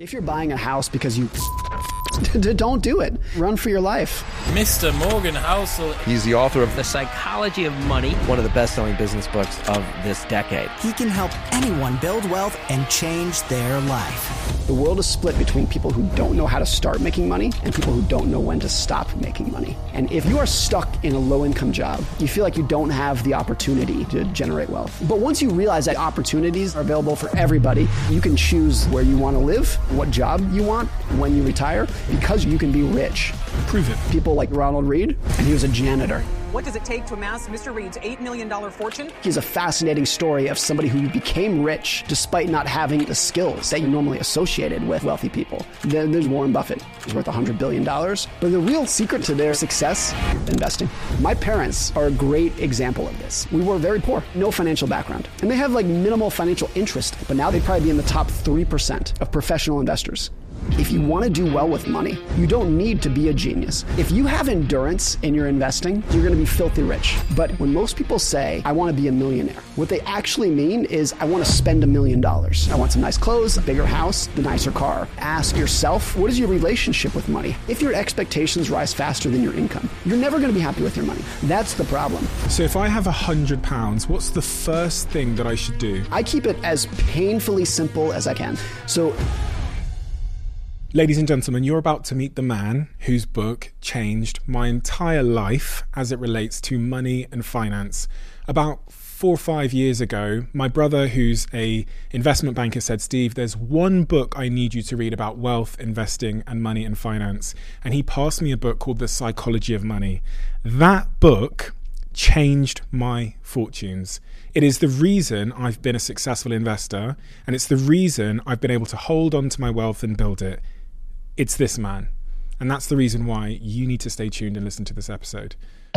If you're buying a house because you don't do it, run for your life. Mr. Morgan Housel. He's the author of The Psychology of Money, one of the best-selling business books of this decade. He can help anyone build wealth and change their life. The world is split between people who don't know how to start making money and people who don't know when to stop making money. And if you are stuck in a low-income job, you feel like you don't have the opportunity to generate wealth. But once you realize that opportunities are available for everybody, you can choose where you want to live, what job you want, when you retire, because you can be rich. Prove it. People like Ronald Reed, and he was a janitor. What does it take to amass Mr. Reed's $8 million fortune? He's a fascinating story of somebody who became rich despite not having the skills that you normally associated with wealthy people. Then there's Warren Buffett. He's worth $100 billion. But the real secret to their success, investing. My parents are a great example of this. We were very poor, no financial background. And they have like minimal financial interest, but now they'd probably be in the top 3% of professional investors. If you want to do well with money, you don't need to be a genius. If you have endurance in your investing, you're going to be filthy rich. But when most people say, I want to be a millionaire, what they actually mean is, I want to spend $1 million. I want some nice clothes, a bigger house, the nicer car. Ask yourself, what is your relationship with money? If your expectations rise faster than your income, you're never going to be happy with your money. That's the problem. So if I have £100, what's the first thing that I should do? I keep it as painfully simple as I can. So, ladies and gentlemen, you're about to meet the man whose book changed my entire life as it relates to money and finance. About 4 or 5 years ago, my brother, who's a investment banker, said, Steve, there's one book I need you to read about wealth, investing, and money and finance. And he passed me a book called The Psychology of Money. That book changed my fortunes. It is the reason I've been a successful investor, and it's the reason I've been able to hold on to my wealth and build it. It's this man. And that's the reason why you need to stay tuned and listen to this episode.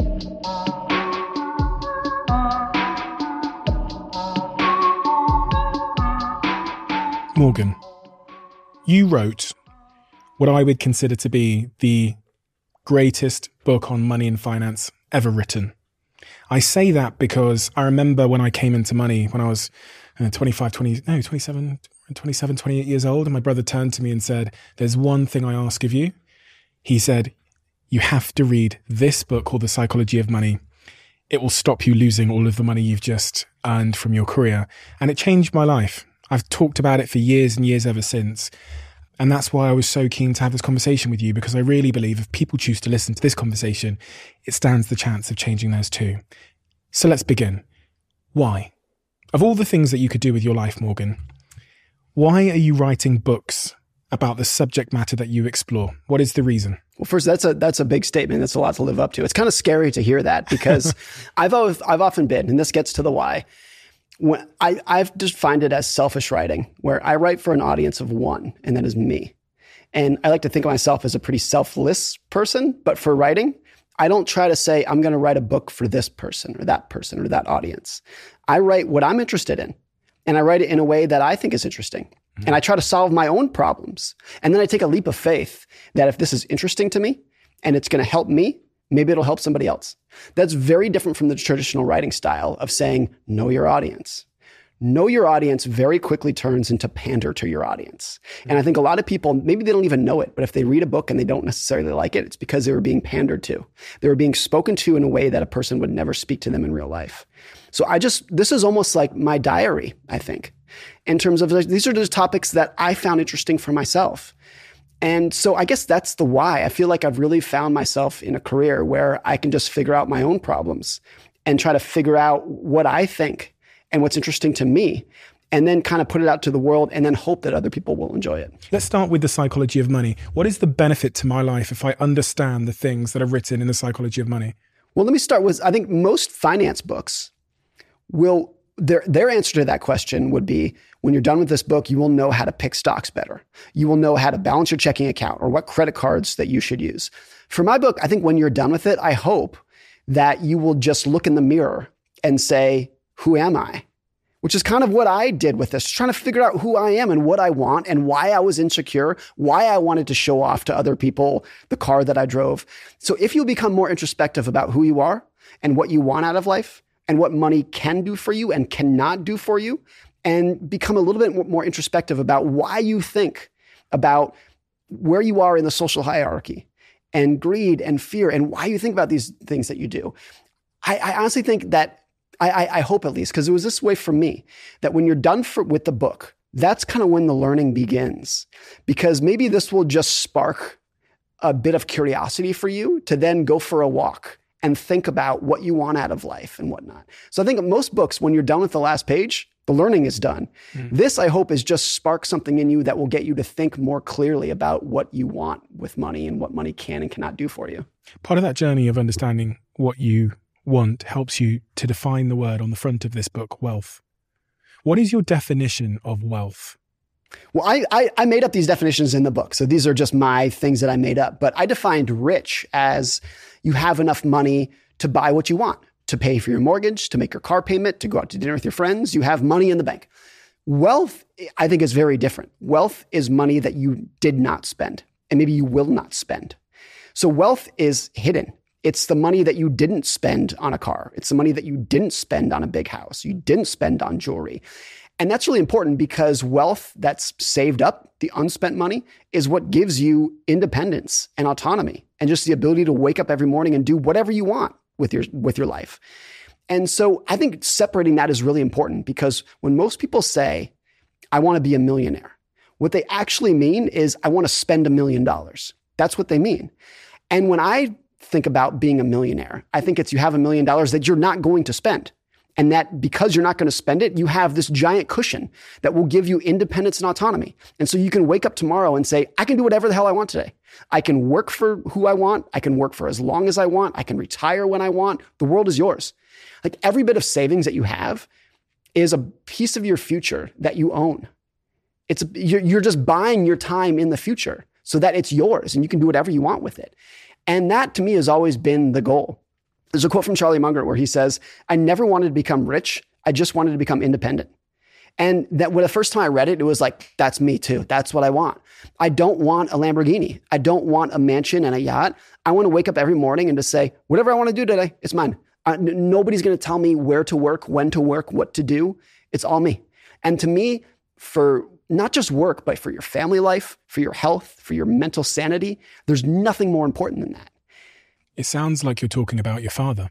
Morgan, you wrote what I would consider to be the greatest book on money and finance ever written. I say that because I remember when I came into money when I was 27, 28 years old, and my brother turned to me and said, there's one thing I ask of you. He said, you have to read this book called The Psychology of Money. It will stop you losing all of the money you've just earned from your career. And it changed my life. I've talked about it for years and years ever since. And that's why I was so keen to have this conversation with you, because I really believe if people choose to listen to this conversation, it stands the chance of changing theirs too. So let's begin. Why? Of all the things that you could do with your life, Morgan, why are you writing books about the subject matter that you explore? What is the reason? Well, first, that's a big statement. That's a lot to live up to. It's kind of scary to hear that, because I've often been, and this gets to the why, when I've defined it as selfish writing, where I write for an audience of one, and that is me. And I like to think of myself as a pretty selfless person, but for writing, I don't try to say, I'm going to write a book for this person or that audience. I write what I'm interested in, and I write it in a way that I think is interesting. And I try to solve my own problems. And then I take a leap of faith that if this is interesting to me and it's going to help me, maybe it'll help somebody else. That's very different from the traditional writing style of saying, know your audience. Know your audience very quickly turns into pander to your audience. And I think a lot of people, maybe they don't even know it, but if they read a book and they don't necessarily like it, it's because they were being pandered to. They were being spoken to in a way that a person would never speak to them in real life. So this is almost like my diary, I think, in terms of these are the topics that I found interesting for myself. And so I guess that's the why. I feel like I've really found myself in a career where I can just figure out my own problems and try to figure out what I think and what's interesting to me, and then kind of put it out to the world and then hope that other people will enjoy it. Let's start with The Psychology of Money. What is the benefit to my life if I understand the things that are written in The Psychology of Money? Well, let me start with, I think most finance books their answer to that question would be, when you're done with this book, you will know how to pick stocks better. You will know how to balance your checking account or what credit cards that you should use. For my book, I think when you're done with it, I hope that you will just look in the mirror and say, who am I? Which is kind of what I did with this, trying to figure out who I am and what I want and why I was insecure, why I wanted to show off to other people the car that I drove. So if you become more introspective about who you are and what you want out of life and what money can do for you and cannot do for you, and become a little bit more introspective about why you think about where you are in the social hierarchy and greed and fear and why you think about these things that you do. I honestly think that, I hope at least, because it was this way for me, that when you're done with the book, that's kind of when the learning begins. Because maybe this will just spark a bit of curiosity for you to then go for a walk and think about what you want out of life and whatnot. So I think most books, when you're done with the last page, the learning is done. This, I hope, is just spark something in you that will get you to think more clearly about what you want with money and what money can and cannot do for you. Part of that journey of understanding what you want helps you to define the word on the front of this book, wealth. What is your definition of wealth? Well, I made up these definitions in the book. So these are just my things that I made up. But I defined rich as you have enough money to buy what you want, to pay for your mortgage, to make your car payment, to go out to dinner with your friends. You have money in the bank. Wealth, I think, is very different. Wealth is money that you did not spend, and maybe you will not spend. So wealth is hidden. It's the money that you didn't spend on a car. It's the money that you didn't spend on a big house. You didn't spend on jewelry. And that's really important because wealth that's saved up, the unspent money, is what gives you independence and autonomy and just the ability to wake up every morning and do whatever you want with your life. And so I think separating that is really important because when most people say, I want to be a millionaire, what they actually mean is I want to spend $1 million. That's what they mean. And when I think about being a millionaire, I think it's you have $1 million that you're not going to spend. And that because you're not going to spend it, you have this giant cushion that will give you independence and autonomy. And so you can wake up tomorrow and say, I can do whatever the hell I want today. I can work for who I want. I can work for as long as I want. I can retire when I want. The world is yours. Like every bit of savings that you have is a piece of your future that you own. You're just buying your time in the future so that it's yours and you can do whatever you want with it. And that to me has always been the goal. There's a quote from Charlie Munger where he says, I never wanted to become rich. I just wanted to become independent. And that when the first time I read it, it was like, that's me too. That's what I want. I don't want a Lamborghini. I don't want a mansion and a yacht. I want to wake up every morning and to say, whatever I want to do today, it's mine. Nobody's going to tell me where to work, when to work, what to do. It's all me. And to me, for not just work, but for your family life, for your health, for your mental sanity, there's nothing more important than that. It sounds like you're talking about your father.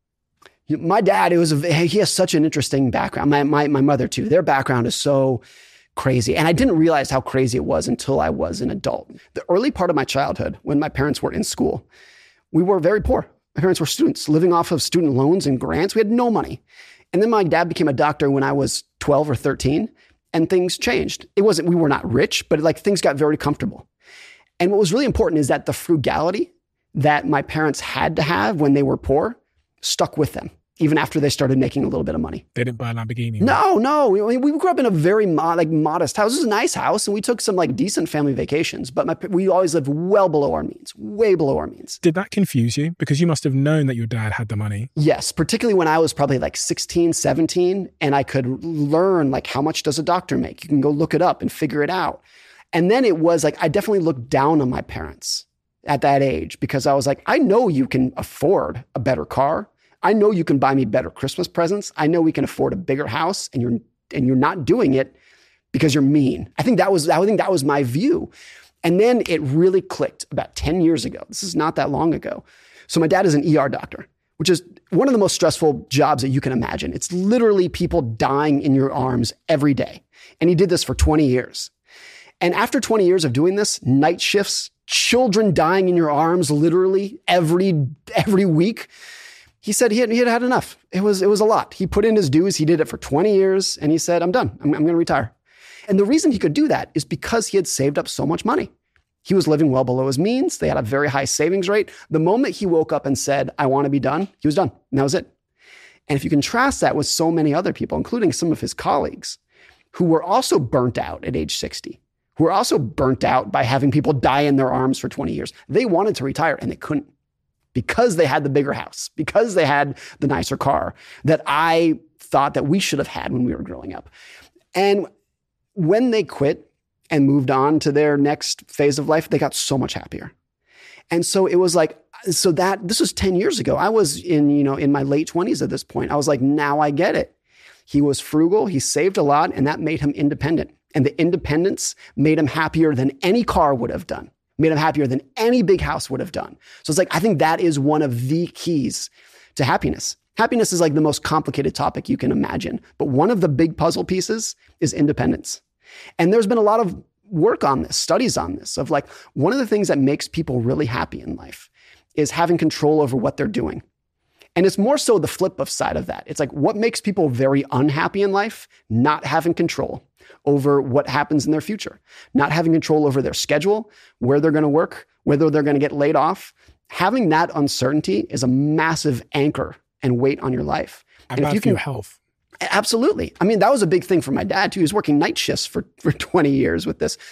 My dad, he has such an interesting background. My mother too. Their background is so crazy. And I didn't realize how crazy it was until I was an adult. The early part of my childhood, when my parents were in school, we were very poor. My parents were students living off of student loans and grants. We had no money. And then my dad became a doctor when I was 12 or 13 and things changed. We were not rich, but things got very comfortable. And what was really important is that the frugality that my parents had to have when they were poor stuck with them, even after they started making a little bit of money. They didn't buy a Lamborghini. No. We grew up in a very modest house. It was a nice house, and we took some decent family vacations, but we always lived well below our means, way below our means. Did that confuse you? Because you must have known that your dad had the money. Yes, particularly when I was probably 16, 17, and I could learn how much does a doctor make? You can go look it up and figure it out. And then it was I definitely looked down on my parents at that age because I was I know you can afford a better car. I know you can buy me better Christmas presents. I know we can afford a bigger house and you're not doing it because you're mean. I think that was my view. And then it really clicked about 10 years ago. This is not that long ago. So my dad is an ER doctor, which is one of the most stressful jobs that you can imagine. It's literally people dying in your arms every day. And he did this for 20 years. And after 20 years of doing this, night shifts, children dying in your arms literally every week, he said he had had enough. It was a lot. He put in his dues. He did it for 20 years and he said, I'm done. I'm going to retire. And the reason he could do that is because he had saved up so much money. He was living well below his means. They had a very high savings rate. The moment he woke up and said, I want to be done, he was done. And that was it. And if you contrast that with so many other people, including some of his colleagues, who were also burnt out at age 60, who were also burnt out by having people die in their arms for 20 years. They wanted to retire and they couldn't because they had the bigger house, because they had the nicer car that I thought that we should have had when we were growing up. And when they quit and moved on to their next phase of life, they got so much happier. And so it was this was 10 years ago. I was in my late 20s at this point. I was now I get it. He was frugal. He saved a lot and that made him independent. And the independence made him happier than any car would have done, made him happier than any big house would have done. So it's like, I think that is one of the keys to happiness. Happiness is like the most complicated topic you can imagine. But one of the big puzzle pieces is independence. And there's been a lot of work on this, studies on this, of like, one of the things that makes people really happy in life is having control over what they're doing. And it's more so the flip of side of that. It's like, what makes people very unhappy in life? Not having control over what happens in their future, not having control over their schedule, where they're going to work, whether they're going to get laid off. Having that uncertainty is a massive anchor and weight on your life. And bad for your health. Absolutely. I mean, that was a big thing for my dad too. He was working night shifts for 20 years with this.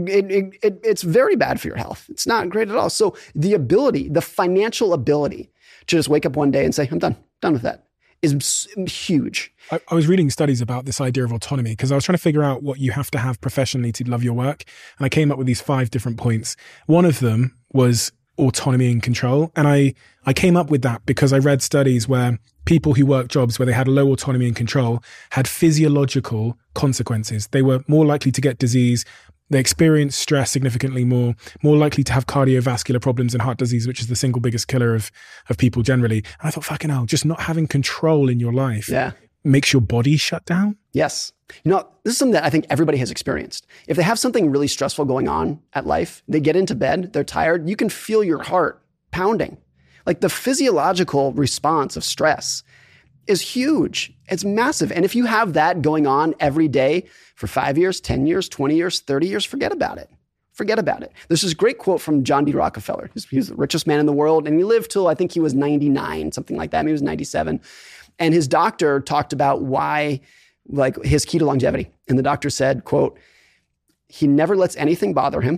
It's very bad for your health. It's not great at all. So the ability, the financial ability to just wake up one day and say, I'm done with that, is huge. I was reading studies about this idea of autonomy because I was trying to figure out what you have to have professionally to love your work. And I came up with these 5 different points. One of them was autonomy and control. And I came up with that because I read studies where people who worked jobs where they had low autonomy and control had physiological consequences. They were more likely to get disease. They experienced stress significantly more likely to have cardiovascular problems and heart disease, which is the single biggest killer of people generally. And I thought, fucking hell, just not having control in your life makes your body shut down. Yes. You know, this is something that I think everybody has experienced. If they have something really stressful going on at life, they get into bed, they're tired, you can feel your heart pounding. Like the physiological response of stress is huge. It's massive. And if you have that going on every day for 5 years, 10 years, 20 years, 30 years, forget about it. Forget about it. There's this great quote from John D. Rockefeller. He was the richest man in the world, and he lived till I think he was 99, something like that. Maybe he was 97. And his doctor talked about why, like his key to longevity. And the doctor said, quote, he never lets anything bother him.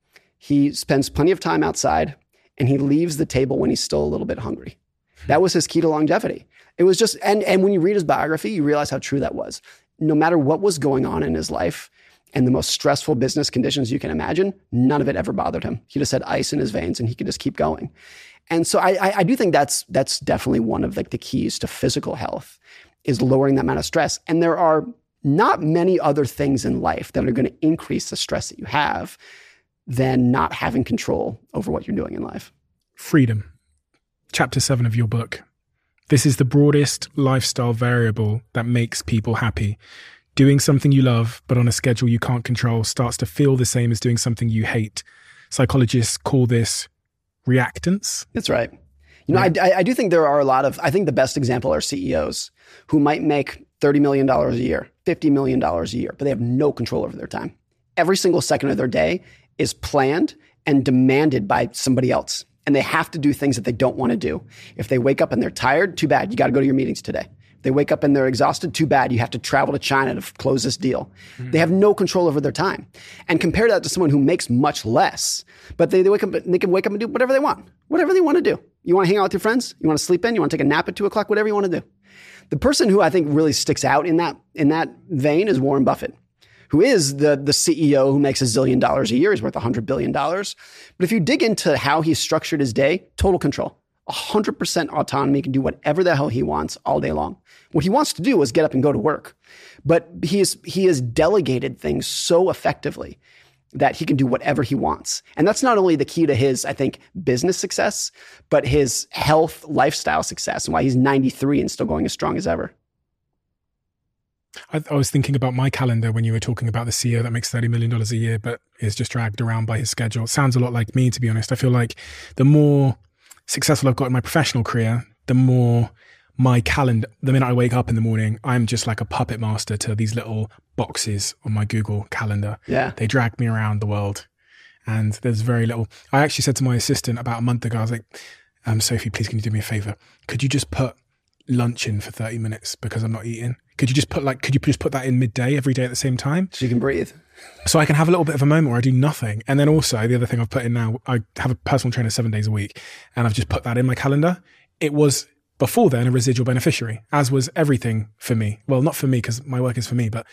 He spends plenty of time outside, and he leaves the table when he's still a little bit hungry. That was his key to longevity. It was just, and when you read his biography, you realize how true that was. No matter what was going on in his life and the most stressful business conditions you can imagine, none of it ever bothered him. He just had ice in his veins and he could just keep going. And so I do think that's definitely one of like the keys to physical health is lowering that amount of stress. And there are not many other things in life that are going to increase the stress that you have than not having control over what you're doing in life. Freedom. Chapter 7 of your book. This is the broadest lifestyle variable that makes people happy. Doing something you love, but on a schedule you can't control, starts to feel the same as doing something you hate. Psychologists call this reactance. That's right. You know, I do think there are a lot of, I think the best example are CEOs who might make $30 million a year, $50 million a year, but they have no control over their time. Every single second of their day is planned and demanded by somebody else. And they have to do things that they don't want to do. If they wake up and they're tired, too bad. You got to go to your meetings today. If they wake up and they're exhausted, too bad. You have to travel to China to close this deal. Mm-hmm. They have no control over their time. And compare that to someone who makes much less, but they wake up and they can wake up and do whatever they want to do. You want to hang out with your friends? You want to sleep in? You want to take a nap at 2 o'clock? Whatever you want to do. The person who I think really sticks out in that vein is Warren Buffett, who is the CEO who makes $1 zillion a year. He's worth $100 billion. But if you dig into how he structured his day, total control, 100% autonomy, he can do whatever the hell he wants all day long. What he wants to do is get up and go to work. But he has delegated things so effectively that he can do whatever he wants. And that's not only the key to his, I think, business success, but his health, lifestyle success, and why he's 93 and still going as strong as ever. I was thinking about my calendar when you were talking about the CEO that makes $30 million a year, but is just dragged around by his schedule. It sounds a lot like me, to be honest. I feel like the more successful I've got in my professional career, the more my calendar, the minute I wake up in the morning, I'm just like a puppet master to these little boxes on my Google calendar. Yeah. They drag me around the world and there's very little. I actually said to my assistant about a month ago, I was like, Sophie, please can you do me a favor? Could you just put lunch in for 30 minutes because I'm not eating? Could you just put that in midday every day at the same time? So you can breathe. So I can have a little bit of a moment where I do nothing. And then also the other thing I've put in now, I have a personal trainer 7 days a week and I've just put that in my calendar. It was before then a residual beneficiary, as was everything for me. Well, not for me because my work is for me, but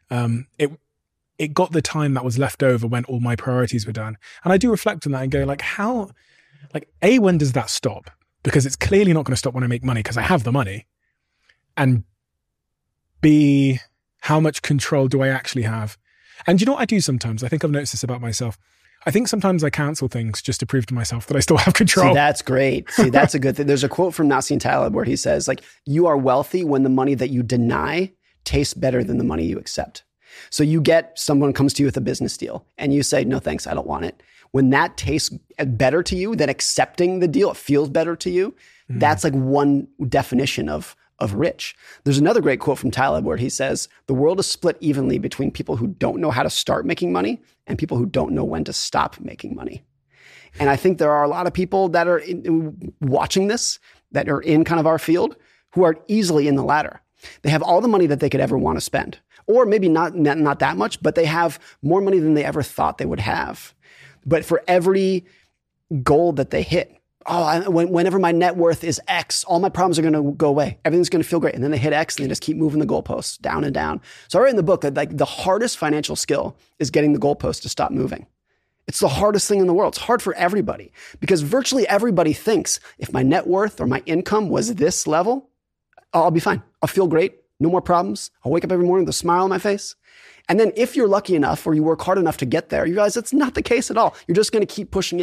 it got the time that was left over when all my priorities were done. And I do reflect on that and go like, when does that stop? Because it's clearly not going to stop when I make money because I have the money. And B, how much control do I actually have? And you know what I do sometimes? I think I've noticed this about myself. I think sometimes I cancel things just to prove to myself that I still have control. See, that's great. See, that's a good thing. There's a quote from Nassim Taleb where he says, like, you are wealthy when the money that you deny tastes better than the money you accept. So you get someone comes to you with a business deal and you say, no, thanks, I don't want it. When that tastes better to you than accepting the deal, it feels better to you. That's like one definition of rich. There's another great quote from Taleb where he says, the world is split evenly between people who don't know how to start making money and people who don't know when to stop making money. And I think there are a lot of people that are watching this, that are in kind of our field, who are easily in the latter. They have all the money that they could ever want to spend, or maybe not that much, but they have more money than they ever thought they would have. But for every goal that they hit, whenever my net worth is X, all my problems are going to go away. Everything's going to feel great. And then they hit X and they just keep moving the goalposts down and down. So I write in the book that like the hardest financial skill is getting the goalpost to stop moving. It's the hardest thing in the world. It's hard for everybody because virtually everybody thinks if my net worth or my income was this level, I'll be fine. I'll feel great. No more problems. I'll wake up every morning with a smile on my face. And then if you're lucky enough or you work hard enough to get there, you realize it's not the case at all. You're just going to keep pushing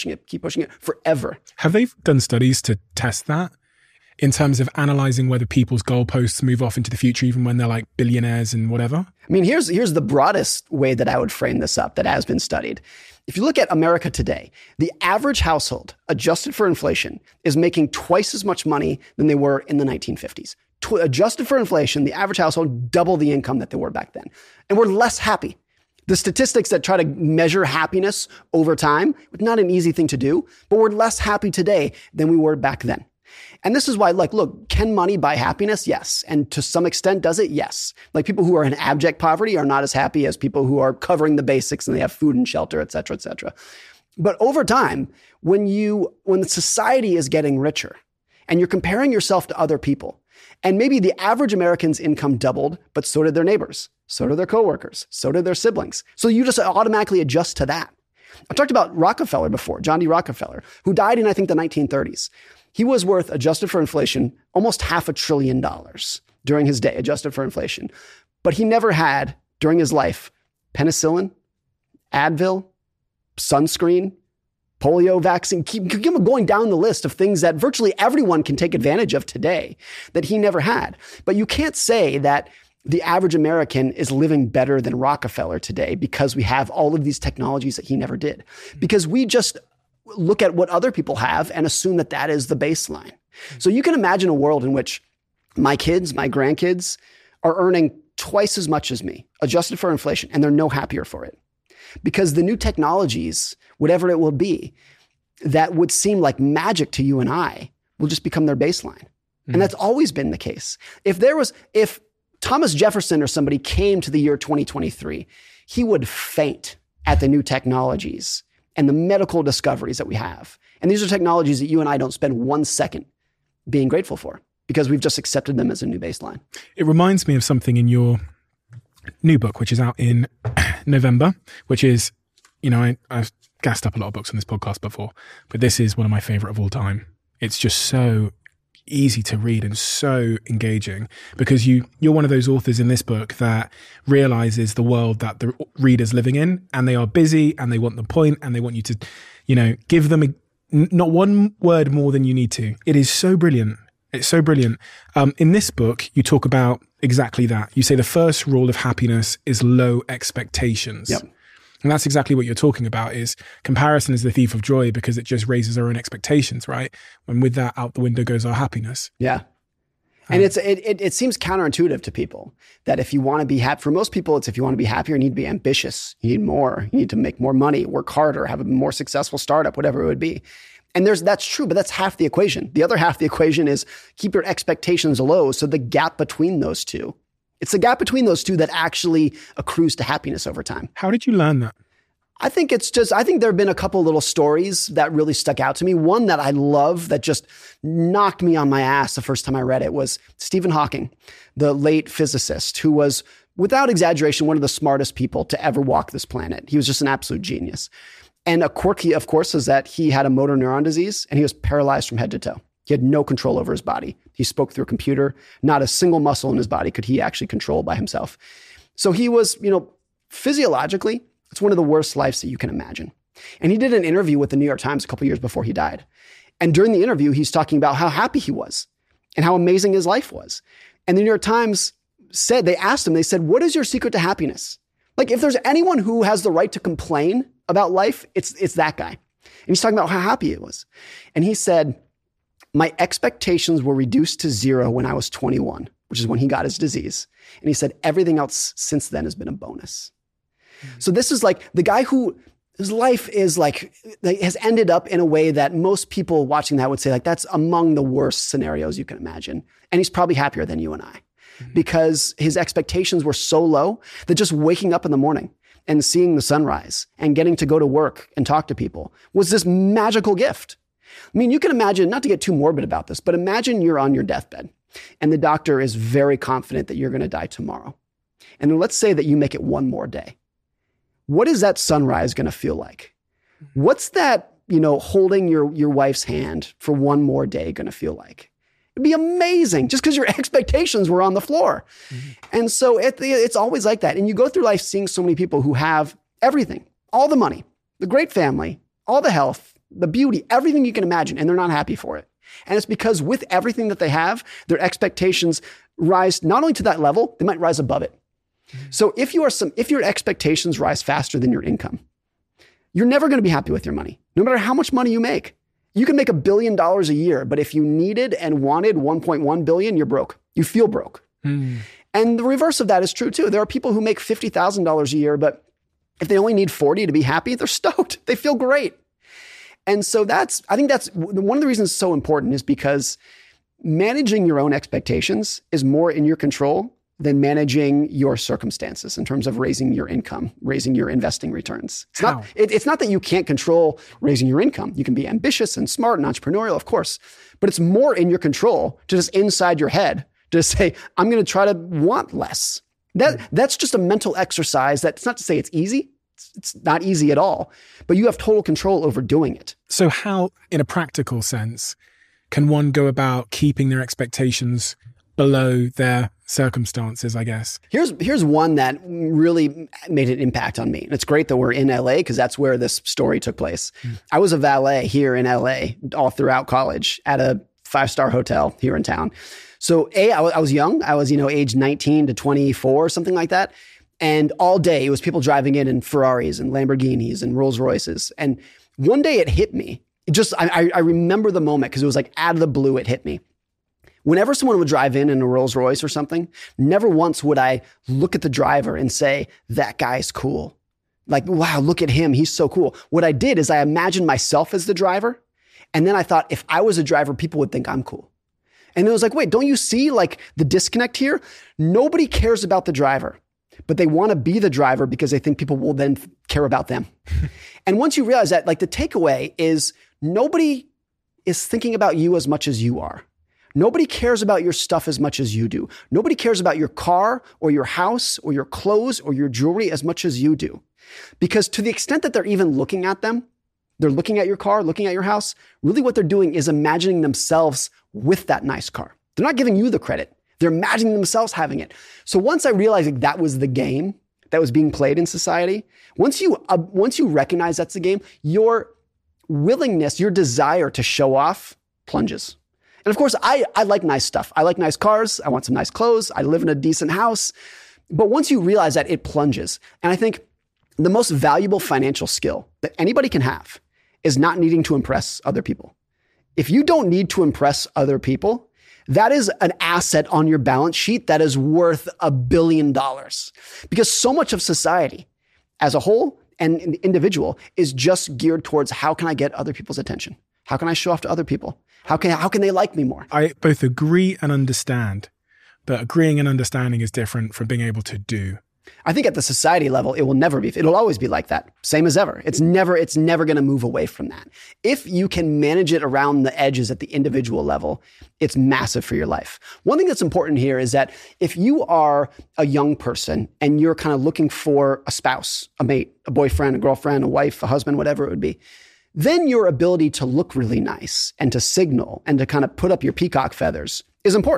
it forever. Have they done studies to test that in terms of analyzing whether people's goalposts move off into the future, even when they're like billionaires and whatever? I mean, here's the broadest way that I would frame this up that has been studied. If you look at America today, the average household, adjusted for inflation, is making twice as much money than they were in the 1950s. Adjusted for inflation, the average household double the income that they were back then. And we're less happy. The statistics that try to measure happiness over time, it's not an easy thing to do, but we're less happy today than we were back then. And this is why, like, look, can money buy happiness? Yes. And to some extent, does it? Yes. Like people who are in abject poverty are not as happy as people who are covering the basics and they have food and shelter, et cetera, et cetera. But over time, when the society is getting richer and you're comparing yourself to other people, and maybe the average American's income doubled, but so did their neighbors, so did their coworkers, so did their siblings. So you just automatically adjust to that. I talked about Rockefeller before, John D. Rockefeller, who died in, I think, the 1930s. He was worth, adjusted for inflation, almost $500 billion during his day, adjusted for inflation. But he never had, during his life, penicillin, Advil, sunscreen, polio vaccine, keep going down the list of things that virtually everyone can take advantage of today that he never had. But you can't say that the average American is living better than Rockefeller today because we have all of these technologies that he never did. Because we just look at what other people have and assume that that is the baseline. So you can imagine a world in which my kids, my grandkids are earning twice as much as me, adjusted for inflation, and they're no happier for it. Because the new technologies, whatever it will be, that would seem like magic to you and I will just become their baseline. And that's always been the case. If Thomas Jefferson or somebody came to the year 2023, he would faint at the new technologies and the medical discoveries that we have. And these are technologies that you and I don't spend 1 second being grateful for because we've just accepted them as a new baseline. It reminds me of something in your new book, which is out in November, which is, I've gassed up a lot of books on this podcast before, but this is one of my favorite of all time. It's just so easy to read and so engaging because you're one of those authors in this book that realizes the world that the reader's living in, and they are busy and they want the point and they want you to, give them not one word more than you need to. It is so brilliant. It's so brilliant. In this book, you talk about exactly that. You say the first rule of happiness is low expectations. Yep. And that's exactly what you're talking about, is comparison is the thief of joy because it just raises our own expectations, right? And with that, out the window goes our happiness. Yeah. And it seems counterintuitive to people that if you want to be happy, for most people, it's if you want to be happier, you need to be ambitious. You need more. You need to make more money, work harder, have a more successful startup, whatever it would be. And that's true, but that's half the equation. The other half of the equation is keep your expectations low. So the gap between those two, it's the gap between those two that actually accrues to happiness over time. How did you learn that? I think there have been a couple little stories that really stuck out to me. One that I love that just knocked me on my ass the first time I read it was Stephen Hawking, the late physicist who was, without exaggeration, one of the smartest people to ever walk this planet. He was just an absolute genius. And a quirk, of course, is that he had a motor neuron disease and he was paralyzed from head to toe. He had no control over his body. He spoke through a computer. Not a single muscle in his body could he actually control by himself. So he was, physiologically, it's one of the worst lives that you can imagine. And he did an interview with the New York Times a couple years before he died. And during the interview, he's talking about how happy he was and how amazing his life was. And the New York Times said, they asked him, they said, what is your secret to happiness? Like, if there's anyone who has the right to complain about life, it's that guy. And he's talking about how happy he was. And he said, my expectations were reduced to 0 when I was 21, which is when he got his disease. And he said, everything else since then has been a bonus. Mm-hmm. So this is like the guy whose life is like, has ended up in a way that most people watching that would say, like, that's among the worst scenarios you can imagine. And he's probably happier than you and I, because his expectations were so low that just waking up in the morning and seeing the sunrise and getting to go to work and talk to people was this magical gift. I mean, you can imagine, not to get too morbid about this, but imagine you're on your deathbed and the doctor is very confident that you're going to die tomorrow. And then let's say that you make it one more day. What is that sunrise going to feel like? What's that, holding your wife's hand for one more day going to feel like? It'd be amazing just because your expectations were on the floor. Mm-hmm. And so it's always like that. And you go through life seeing so many people who have everything, all the money, the great family, all the health, the beauty, everything you can imagine, and they're not happy for it. And it's because with everything that they have, their expectations rise not only to that level, they might rise above it. Mm-hmm. So if your expectations rise faster than your income, you're never going to be happy with your money, no matter how much money you make. You can make $1 billion a year, but if you needed and wanted 1.1 billion, you're broke. You feel broke. Mm. And the reverse of that is true too. There are people who make $50,000 a year, but if they only need 40 to be happy, they're stoked. They feel great. And so I think that's one of the reasons it's so important, is because managing your own expectations is more in your control than managing your circumstances in terms of raising your income, raising your investing returns. It's not that you can't control raising your income. You can be ambitious and smart and entrepreneurial, of course, but it's more in your control to just inside your head to say, I'm going to try to want less. That's just a mental exercise. That's not to say it's easy. It's not easy at all, but you have total control over doing it. So how, in a practical sense, can one go about keeping their expectations below their circumstances, I guess? Here's one that really made an impact on me. And it's great that we're in LA because that's where this story took place. I was a valet here in LA all throughout college at a 5-star hotel here in town. So I was young. I was, age 19 to 24, something like that. And all day it was people driving in Ferraris and Lamborghinis and Rolls Royces. And one day it hit me. I remember the moment because it was like out of the blue, it hit me. Whenever someone would drive in a Rolls Royce or something, never once would I look at the driver and say, that guy's cool. Like, wow, look at him. He's so cool. What I did is I imagined myself as the driver. And then I thought, if I was a driver, people would think I'm cool. And it was like, wait, don't you see like the disconnect here? Nobody cares about the driver, but they want to be the driver because they think people will then care about them. And once you realize that, like, the takeaway is nobody is thinking about you as much as you are. Nobody cares about your stuff as much as you do. Nobody cares about your car or your house or your clothes or your jewelry as much as you do. Because to the extent that they're even looking at them, they're looking at your car, looking at your house, really what they're doing is imagining themselves with that nice car. They're not giving you the credit. They're imagining themselves having it. So once I realized that was the game that was being played in society, once you recognize that's the game, your willingness, your desire to show off plunges. And of course, I like nice stuff. I like nice cars. I want some nice clothes. I live in a decent house. But once you realize that, it plunges. And I think the most valuable financial skill that anybody can have is not needing to impress other people. If you don't need to impress other people, that is an asset on your balance sheet that is worth $1 billion. Because so much of society as a whole and an individual is just geared towards, how can I get other people's attention? How can I show off to other people? How can they like me more? I both agree and understand, but agreeing and understanding is different from being able to do. I think at the society level, it will never be. It'll always be like that. Same as ever. It's never going to move away from that. If you can manage it around the edges at the individual level, it's massive for your life. One thing that's important here is that if you are a young person and you're kind of looking for a spouse, a mate, a boyfriend, a girlfriend, a wife, a husband, whatever it would be, then your ability to look really nice and to signal and to kind of put up your peacock feathers is important.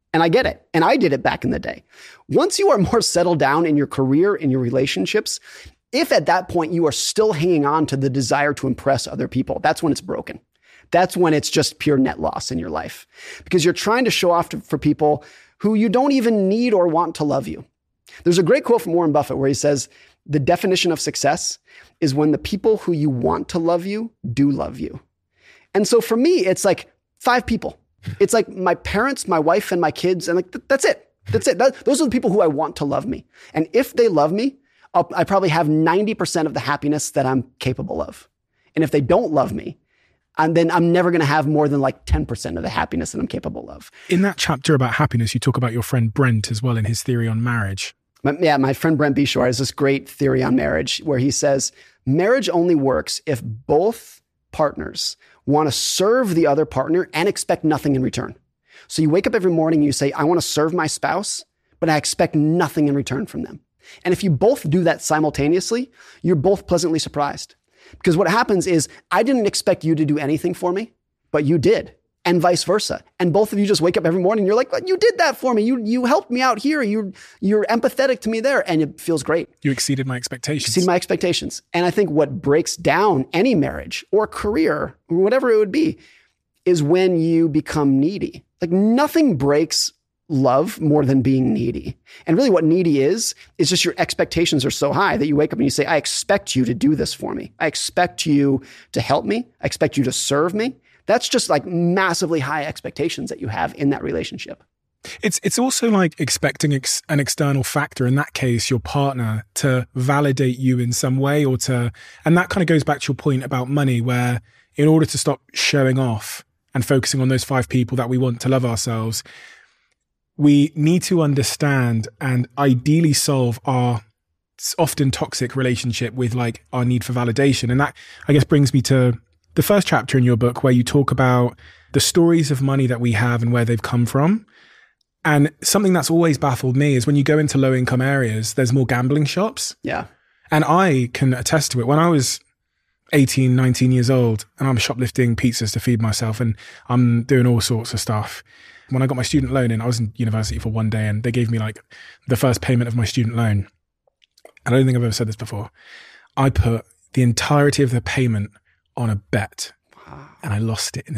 And I get it. And I did it back in the day. Once you are more settled down in your career, in your relationships, if at that point you are still hanging on to the desire to impress other people, that's when it's broken. That's when it's just pure net loss in your life, because you're trying to show off for people who you don't even need or want to love you. There's a great quote from Warren Buffett where he says, the definition of success is when the people who you want to love you do love you. And so for me, it's like 5 people. It's like my parents, my wife, and my kids. And like, that's it. That's it. Those are the people who I want to love me. And if they love me, I probably have 90% of the happiness that I'm capable of. And if they don't love me, then I'm never going to have more than like 10% of the happiness that I'm capable of. In that chapter about happiness, you talk about your friend Brent as well in his theory on marriage. My friend Brent Beshore has this great theory on marriage where he says, marriage only works if both partners want to serve the other partner and expect nothing in return. So you wake up every morning and you say, I want to serve my spouse, but I expect nothing in return from them. And if you both do that simultaneously, you're both pleasantly surprised. Because what happens is, I didn't expect you to do anything for me, but you did, and vice versa. And both of you just wake up every morning and you're like, well, you did that for me. You helped me out here. You're empathetic to me there. And it feels great. You exceeded my expectations. Exceeded my expectations. And I think what breaks down any marriage or career or whatever it would be is when you become needy. Like nothing breaks love more than being needy. And really what needy is just your expectations are so high that you wake up and you say, I expect you to do this for me. I expect you to help me. I expect you to serve me. That's just like massively high expectations that you have in that relationship. It's also like expecting an external factor, in that case, your partner, to validate you in some way and that kind of goes back to your point about money, where in order to stop showing off and focusing on those 5 people that we want to love ourselves, we need to understand and ideally solve our often toxic relationship with like our need for validation. And that, I guess, brings me to the first chapter in your book where you talk about the stories of money that we have and where they've come from. And something that's always baffled me is when you go into low income areas, there's more gambling shops. Yeah. And I can attest to it. When I was 18, 19 years old and I'm shoplifting pizzas to feed myself and I'm doing all sorts of stuff. When I got my student loan in, I was in university for one day and they gave me like the first payment of my student loan. And I don't think I've ever said this before. I put the entirety of the payment on a bet. Wow. And I lost it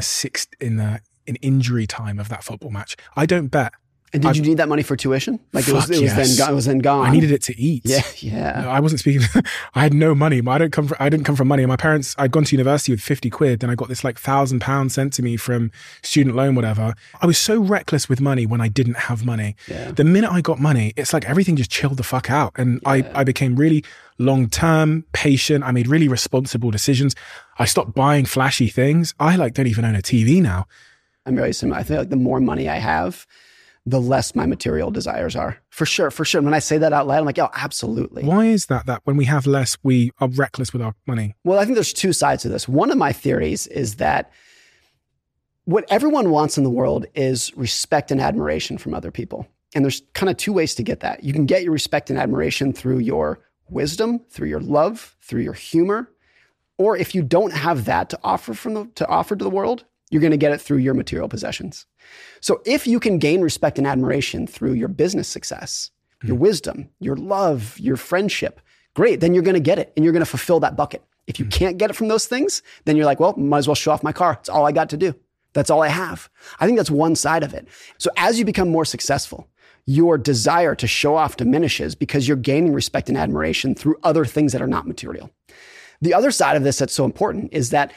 in injury time of that football match. I don't bet. And did you need that money for tuition? Like it was then gone. I needed it to eat. Yeah. No, I wasn't speaking. I had no money. I didn't come from money. My parents, I'd gone to university with 50 quid and I got this like £1,000 sent to me from student loan, whatever. I was so reckless with money when I didn't have money. Yeah. The minute I got money, it's like everything just chilled the fuck out. And I became really long-term, patient. I made really responsible decisions. I stopped buying flashy things. I don't even own a TV now. I'm very similar. I feel like the more money I have, the less my material desires are. For sure. When I say that out loud, I'm like, oh, absolutely. Why is that when we have less, we are reckless with our money? Well, I think there's 2 sides to this. One of my theories is that what everyone wants in the world is respect and admiration from other people. And there's kind of 2 ways to get that. You can get your respect and admiration through your wisdom, through your love, through your humor. Or if you don't have that to offer to the world, you're going to get it through your material possessions. So if you can gain respect and admiration through your business success, your wisdom, your love, your friendship, great, then you're going to get it and you're going to fulfill that bucket. If you can't get it from those things, then you're like, well, might as well show off my car. It's all I got to do. That's all I have. I think that's one side of it. So as you become more successful, your desire to show off diminishes because you're gaining respect and admiration through other things that are not material. The other side of this that's so important is that,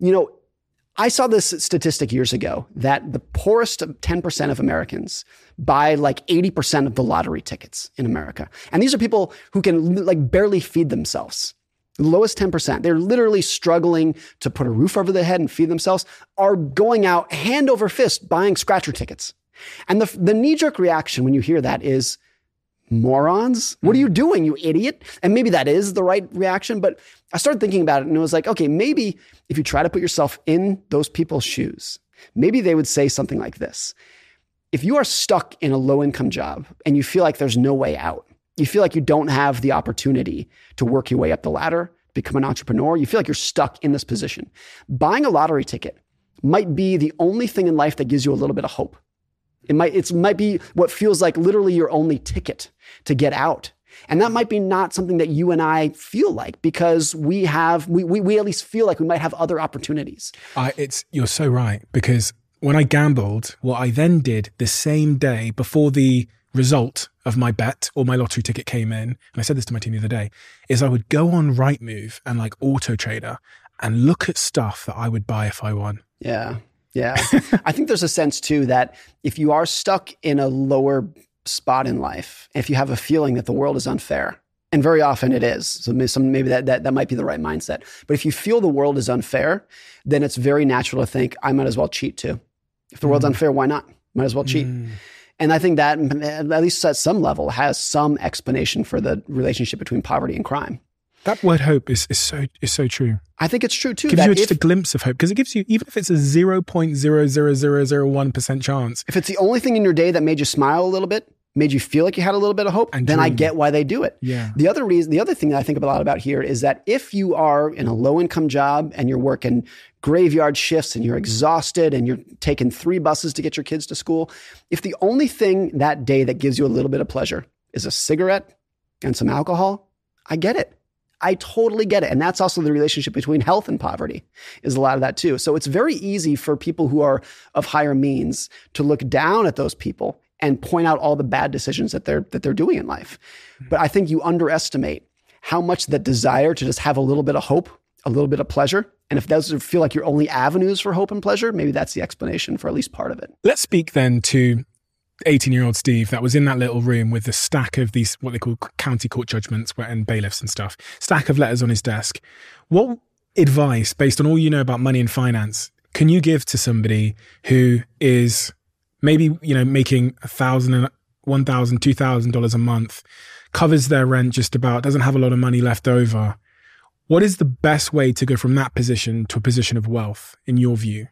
I saw this statistic years ago that the poorest 10% of Americans buy like 80% of the lottery tickets in America. And these are people who can like barely feed themselves. The lowest 10%, they're literally struggling to put a roof over their head and feed themselves, are going out hand over fist buying scratcher tickets. And the knee-jerk reaction when you hear that is, morons? What are you doing, you idiot? And maybe that is the right reaction, but I started thinking about it and it was like, okay, maybe if you try to put yourself in those people's shoes, maybe they would say something like this. If you are stuck in a low-income job and you feel like there's no way out, you feel like you don't have the opportunity to work your way up the ladder, become an entrepreneur, you feel like you're stuck in this position, buying a lottery ticket might be the only thing in life that gives you a little bit of hope. It might be what feels like literally your only ticket to get out. And that might be not something that you and I feel like, because we at least feel like we might have other opportunities. You're so right, because when I gambled, what I then did the same day before the result of my bet or my lottery ticket came in, and I said this to my team the other day, is I would go on Rightmove and like Auto Trader and look at stuff that I would buy if I won. Yeah. I think there's a sense too that if you are stuck in a lower spot in life, if you have a feeling that the world is unfair, and very often it is, so maybe that might be the right mindset. But if you feel the world is unfair, then it's very natural to think, I might as well cheat too. If the world's unfair, why not? Might as well cheat. And I think that, at least at some level, has some explanation for the relationship between poverty and crime. That word hope is so true. I think it's true too. It gives you just a glimpse of hope, because it gives you, even if it's a 0.00001% chance. If it's the only thing in your day that made you smile a little bit, made you feel like you had a little bit of hope, and then I get why they do it. Yeah. The other thing that I think a lot about here is that if you are in a low income job and you're working graveyard shifts and you're exhausted and you're taking 3 buses to get your kids to school, if the only thing that day that gives you a little bit of pleasure is a cigarette and some alcohol, I get it. I totally get it. And that's also the relationship between health and poverty, is a lot of that too. So it's very easy for people who are of higher means to look down at those people and point out all the bad decisions that they're doing in life. But I think you underestimate how much that desire to just have a little bit of hope, a little bit of pleasure. And if those feel like your only avenues for hope and pleasure, maybe that's the explanation for at least part of it. Let's speak then to 18-year-old Steve that was in that little room with the stack of these, what they call county court judgments and bailiffs and stuff, stack of letters on his desk. What advice, based on all you know about money and finance, can you give to somebody who is maybe, making $1,000, $1,000, $2,000 a month, covers their rent just about, doesn't have a lot of money left over? What is the best way to go from that position to a position of wealth, in your view?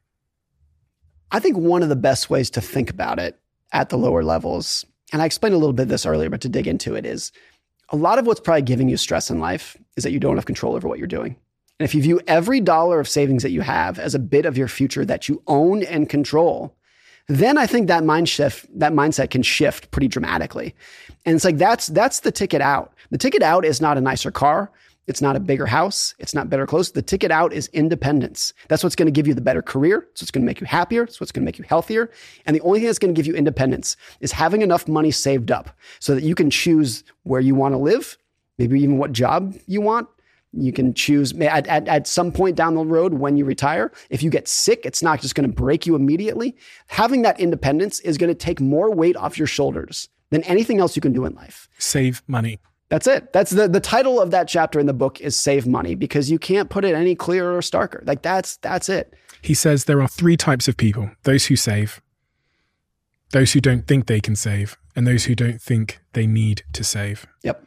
I think one of the best ways to think about it at the lower levels, and I explained a little bit of this earlier, but to dig into it, is a lot of what's probably giving you stress in life is that you don't have control over what you're doing. And if you view every dollar of savings that you have as a bit of your future that you own and control, then I think that mindset can shift pretty dramatically. And it's like, that's the ticket out. The ticket out is not a nicer car. It's not a bigger house. It's not better clothes. The ticket out is independence. That's what's going to give you the better career. It's what's going to make you happier. It's what's going to make you healthier. And the only thing that's going to give you independence is having enough money saved up so that you can choose where you want to live, maybe even what job you want. You can choose at some point down the road when you retire. If you get sick, it's not just going to break you immediately. Having that independence is going to take more weight off your shoulders than anything else you can do in life. Save money. That's it. That's the title of that chapter in the book is Save Money, because you can't put it any clearer or starker. Like that's it. He says there are 3 types of people: those who save, those who don't think they can save, and those who don't think they need to save. Yep.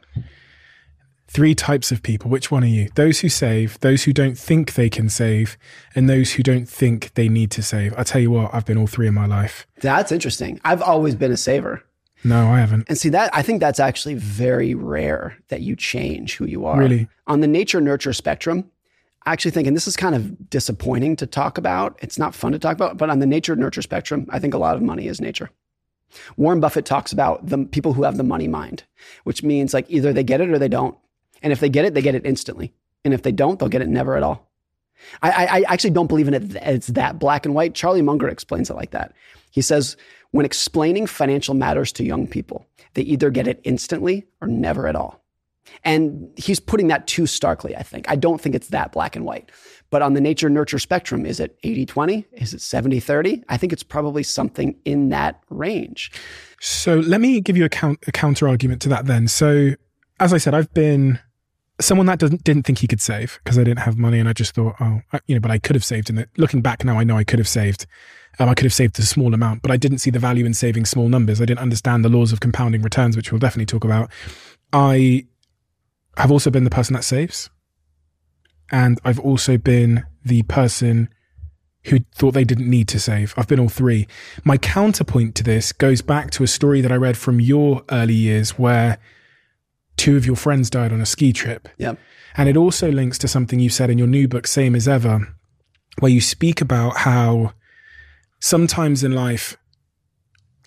3 types of people. Which one are you? Those who save, those who don't think they can save, and those who don't think they need to save. I tell you what, I've been all 3 in my life. That's interesting. I've always been a saver. No, I haven't. And see that, I think that's actually very rare that you change who you are. Really? On the nature-nurture spectrum, I actually think, and this is kind of disappointing to talk about, it's not fun to talk about, but on the nature-nurture spectrum, I think a lot of money is nature. Warren Buffett talks about the people who have the money mind, which means like either they get it or they don't. And if they get it instantly. And if they don't, they'll get it never at all. I actually don't believe in it. It's that black and white. Charlie Munger explains it like that. He says, when explaining financial matters to young people, they either get it instantly or never at all. And he's putting that too starkly, I think. I don't think it's that black and white. But on the nature-nurture spectrum, is it 80-20? Is it 70-30? I think it's probably something in that range. So let me give you a counter argument to that then. So as I said, I've been someone that didn't think he could save because I didn't have money, and I just thought, but I could have saved. And looking back now, I know I could have saved. I could have saved a small amount, but I didn't see the value in saving small numbers. I didn't understand the laws of compounding returns, which we'll definitely talk about. I have also been the person that saves, and I've also been the person who thought they didn't need to save. I've been all 3. My counterpoint to this goes back to a story that I read from your early years where 2 of your friends died on a ski trip. Yep. And it also links to something you said in your new book, Same as Ever, where you speak about how sometimes in life,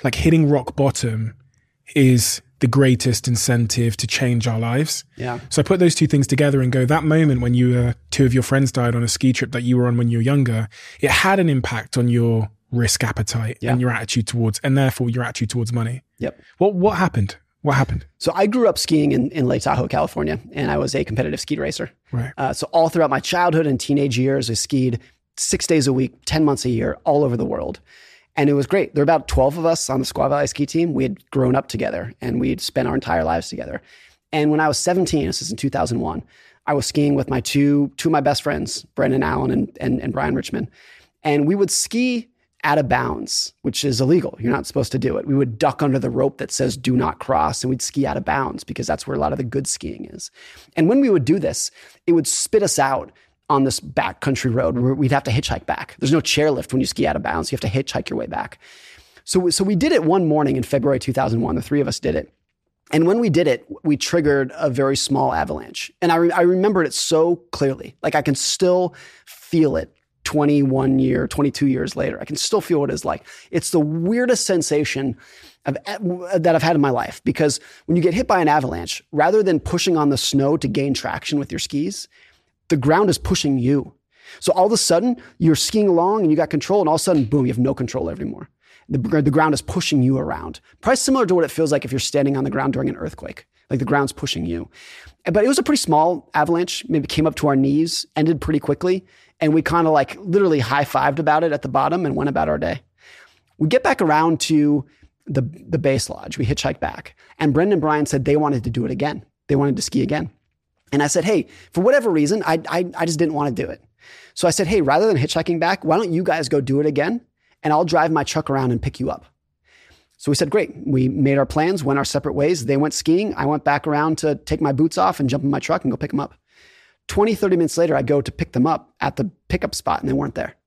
like hitting rock bottom is the greatest incentive to change our lives. Yeah. So I put those two things together and go, that moment when two of your friends died on a ski trip that you were on when you were younger, it had an impact on your risk appetite and your attitude towards, and therefore your attitude towards money. Yep. What happened? What happened? So I grew up skiing in Lake Tahoe, California, and I was a competitive ski racer. Right. So all throughout my childhood and teenage years, I skied 6 days a week, 10 months a year, all over the world. And it was great. There were about 12 of us on the Squaw Valley ski team. We had grown up together and we'd spent our entire lives together. And when I was 17, this is in 2001, I was skiing with my two of my best friends, Brendan Allen and Brian Richmond. And we would ski out of bounds, which is illegal. You're not supposed to do it. We would duck under the rope that says do not cross, and we'd ski out of bounds because that's where a lot of the good skiing is. And when we would do this, it would spit us out on this backcountry road where we'd have to hitchhike back. There's no chairlift when you ski out of bounds. You have to hitchhike your way back. So we did it one morning in February 2001. The three of us did it. And when we did it, we triggered a very small avalanche. And I remembered it so clearly. Like I can still feel it 22 years later. I can still feel what it is like. It's the weirdest sensation that I've had in my life, because when you get hit by an avalanche, rather than pushing on the snow to gain traction with your skis, the ground is pushing you. So all of a sudden, you're skiing along and you got control, and all of a sudden, boom, you have no control anymore. The ground is pushing you around. Probably similar to what it feels like if you're standing on the ground during an earthquake. Like the ground's pushing you. But it was a pretty small avalanche, maybe came up to our knees, ended pretty quickly. And we kind of like literally high-fived about it at the bottom and went about our day. We get back around to the base lodge. We hitchhiked back. And Brendan and Brian said they wanted to do it again. They wanted to ski again. And I said, hey, for whatever reason, I just didn't want to do it. So I said, hey, rather than hitchhiking back, why don't you guys go do it again? And I'll drive my truck around and pick you up. So we said, great. We made our plans, went our separate ways. They went skiing. I went back around to take my boots off and jump in my truck and go pick them up. 20, 30 minutes later, I go to pick them up at the pickup spot and they weren't there.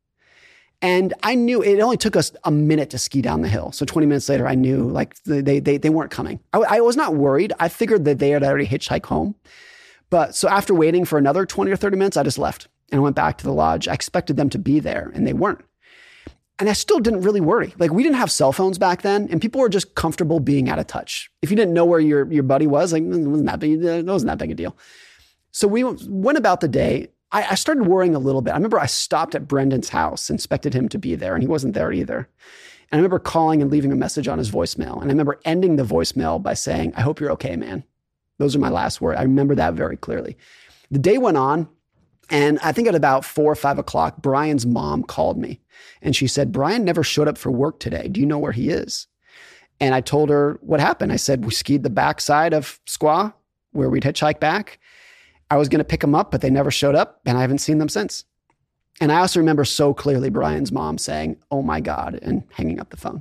And I knew it only took us a minute to ski down the hill. So 20 minutes later, I knew like they weren't coming. I was not worried. I figured that they had already hitchhiked home. But so after waiting for another 20 or 30 minutes, I just left and went back to the lodge. I expected them to be there and they weren't. And I still didn't really worry. Like we didn't have cell phones back then and people were just comfortable being out of touch. If you didn't know where your buddy was, like it wasn't that big a deal. So we went about the day. I started worrying a little bit. I remember I stopped at Brendan's house, inspected him to be there, and he wasn't there either. And I remember calling and leaving a message on his voicemail. And I remember ending the voicemail by saying, I hope you're okay, man. Those are my last words. I remember that very clearly. The day went on, and I think at about 4 or 5 o'clock, Brian's mom called me. And she said, Brian never showed up for work today. Do you know where he is? And I told her what happened. I said, we skied the backside of Squaw, where we'd hitchhike back. I was going to pick them up, but they never showed up, and I haven't seen them since. And I also remember so clearly Brian's mom saying, oh my God, and hanging up the phone.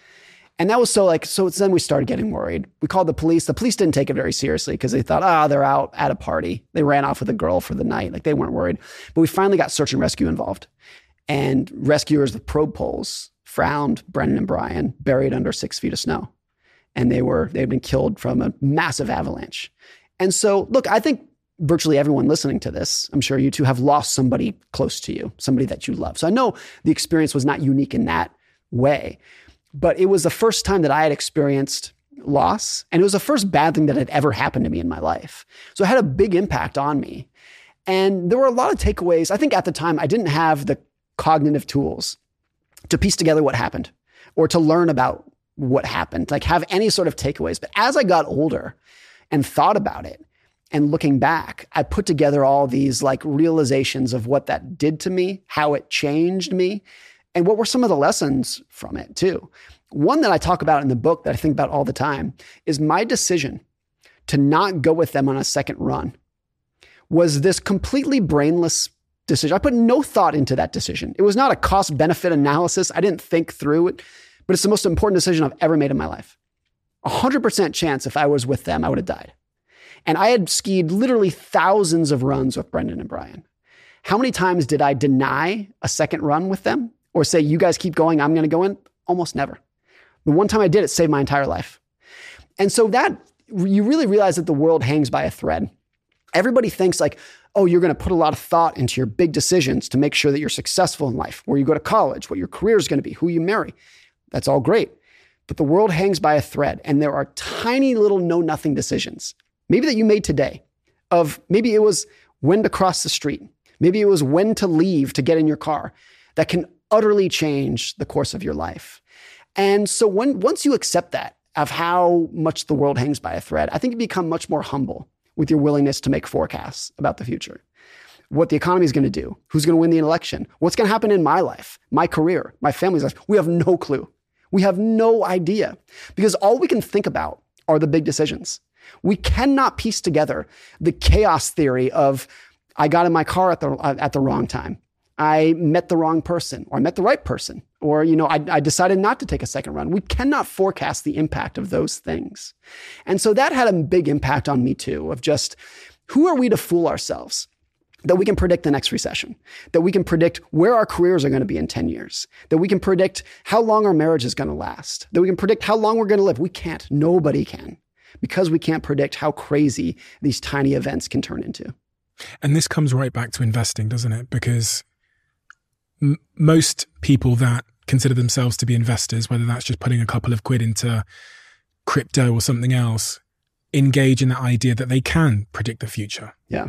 And that was so then we started getting worried. We called the police. The police didn't take it very seriously because they thought, they're out at a party. They ran off with a girl for the night. Like they weren't worried. But we finally got search and rescue involved. And rescuers with probe poles found Brendan and Brian buried under 6 feet of snow. And they'd been killed from a massive avalanche. And so, look, I think virtually everyone listening to this, I'm sure you too, have lost somebody close to you, somebody that you love. So I know the experience was not unique in that way, but it was the first time that I had experienced loss. And it was the first bad thing that had ever happened to me in my life. So it had a big impact on me. And there were a lot of takeaways. I think at the time I didn't have the cognitive tools to piece together what happened or to learn about what happened, like have any sort of takeaways. But as I got older and thought about it, and looking back, I put together all these like realizations of what that did to me, how it changed me, and what were some of the lessons from it too. One that I talk about in the book that I think about all the time is my decision to not go with them on a second run was this completely brainless decision. I put no thought into that decision. It was not a cost-benefit analysis. I didn't think through it, but it's the most important decision I've ever made in my life. 100% chance if I was with them, I would have died. And I had skied literally thousands of runs with Brendan and Brian. How many times did I deny a second run with them or say, you guys keep going, I'm going to go in? Almost never. The one time I did, it saved my entire life. And so that you really realize that the world hangs by a thread. Everybody thinks like, oh, you're going to put a lot of thought into your big decisions to make sure that you're successful in life, where you go to college, what your career is going to be, who you marry. That's all great. but the world hangs by a thread and there are tiny little know-nothing decisions, maybe that you made today, of maybe it was when to cross the street, maybe it was when to leave to get in your car, that can utterly change the course of your life. And so once you accept that, of how much the world hangs by a thread, I think you become much more humble with your willingness to make forecasts about the future. What the economy is going to do, who's going to win the election, what's going to happen in my life, my career, my family's life. We have no clue. We have no idea, because all we can think about are the big decisions. We cannot piece together the chaos theory of, I got in my car at the wrong time, I met the wrong person, or I met the right person, or I decided not to take a second run. We cannot forecast the impact of those things. And so that had a big impact on me too, of just, who are we to fool ourselves that we can predict the next recession, that we can predict where our careers are going to be in 10 years, that we can predict how long our marriage is going to last, that we can predict how long we're going to live. We can't. Nobody can, because we can't predict how crazy these tiny events can turn into. And this comes right back to investing, doesn't it? Because most people that consider themselves to be investors, whether that's just putting a couple of quid into crypto or something else, engage in the idea that they can predict the future. Yeah.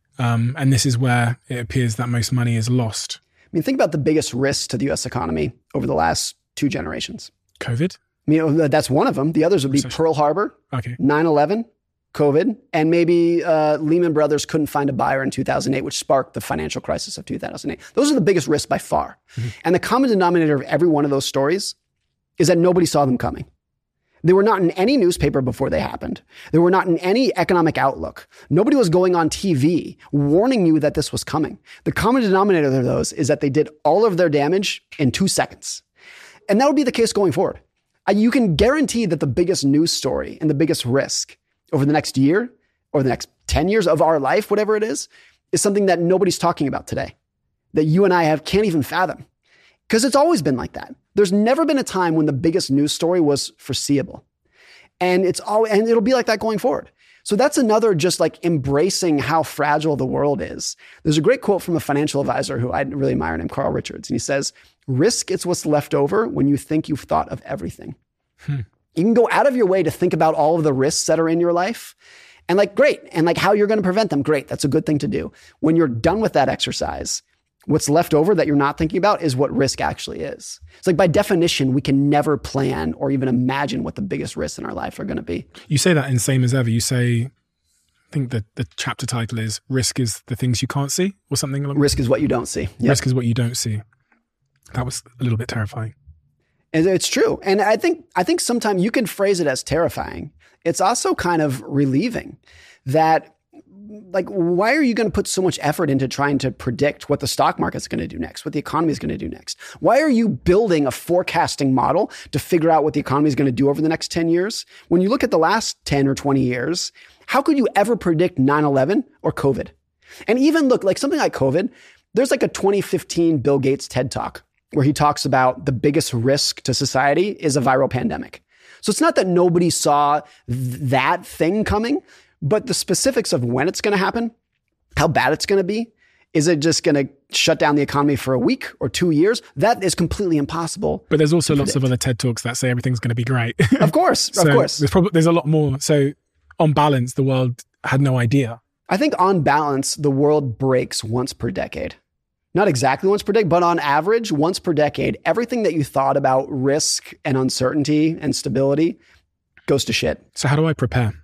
And this is where it appears that most money is lost. I mean, think about the biggest risks to the U.S. economy over the last 2 generations. COVID? I mean, that's one of them. The others would be Recession. Pearl Harbor, Okay. 9/11, COVID, and maybe Lehman Brothers couldn't find a buyer in 2008, which sparked the financial crisis of 2008. Those are the biggest risks by far. Mm-hmm. And the common denominator of every one of those stories is that nobody saw them coming. They were not in any newspaper before they happened. They were not in any economic outlook. Nobody was going on TV warning you that this was coming. The common denominator of those is that they did all of their damage in 2 seconds. And that would be the case going forward. You can guarantee that the biggest news story and the biggest risk over the next year or the next 10 years of our life, whatever it is something that nobody's talking about today, that you and I can't even fathom. Because it's always been like that. There's never been a time when the biggest news story was foreseeable. And it'll be like that going forward. So that's another, just like embracing how fragile the world is. There's a great quote from a financial advisor who I really admire named Carl Richards. And he says, risk is what's left over when you think you've thought of everything. You can go out of your way to think about all of the risks that are in your life. And great. And how you're going to prevent them. Great. That's a good thing to do. When you're done with that exercise, what's left over that you're not thinking about is what risk actually is. It's by definition, we can never plan or even imagine what the biggest risks in our life are going to be. You say that in Same as Ever. You say, I think that the chapter title is Risk is the Things You Can't See, or something along. Risk is what you don't see. Yep. Risk is what you don't see. That was a little bit terrifying. And it's true. And I think sometimes you can phrase it as terrifying. It's also kind of relieving that, why are you going to put so much effort into trying to predict what the stock market's going to do next, what the economy is going to do next? Why are you building a forecasting model to figure out what the economy is going to do over the next 10 years? When you look at the last 10 or 20 years, how could you ever predict 9/11 or COVID? And even look, something like COVID, there's a 2015 Bill Gates TED Talk where he talks about the biggest risk to society is a viral pandemic. So it's not that nobody saw that thing coming, but the specifics of when it's going to happen, how bad it's going to be, is it just going to shut down the economy for a week or 2 years? That is completely impossible. But there's also lots of other TED Talks that say everything's going to be great. Of course, of course. There's a lot more. So on balance, the world had no idea. I think on balance, the world breaks once per decade. Not exactly once per decade, but on average, once per decade, everything that you thought about risk and uncertainty and stability goes to shit. So how do I prepare?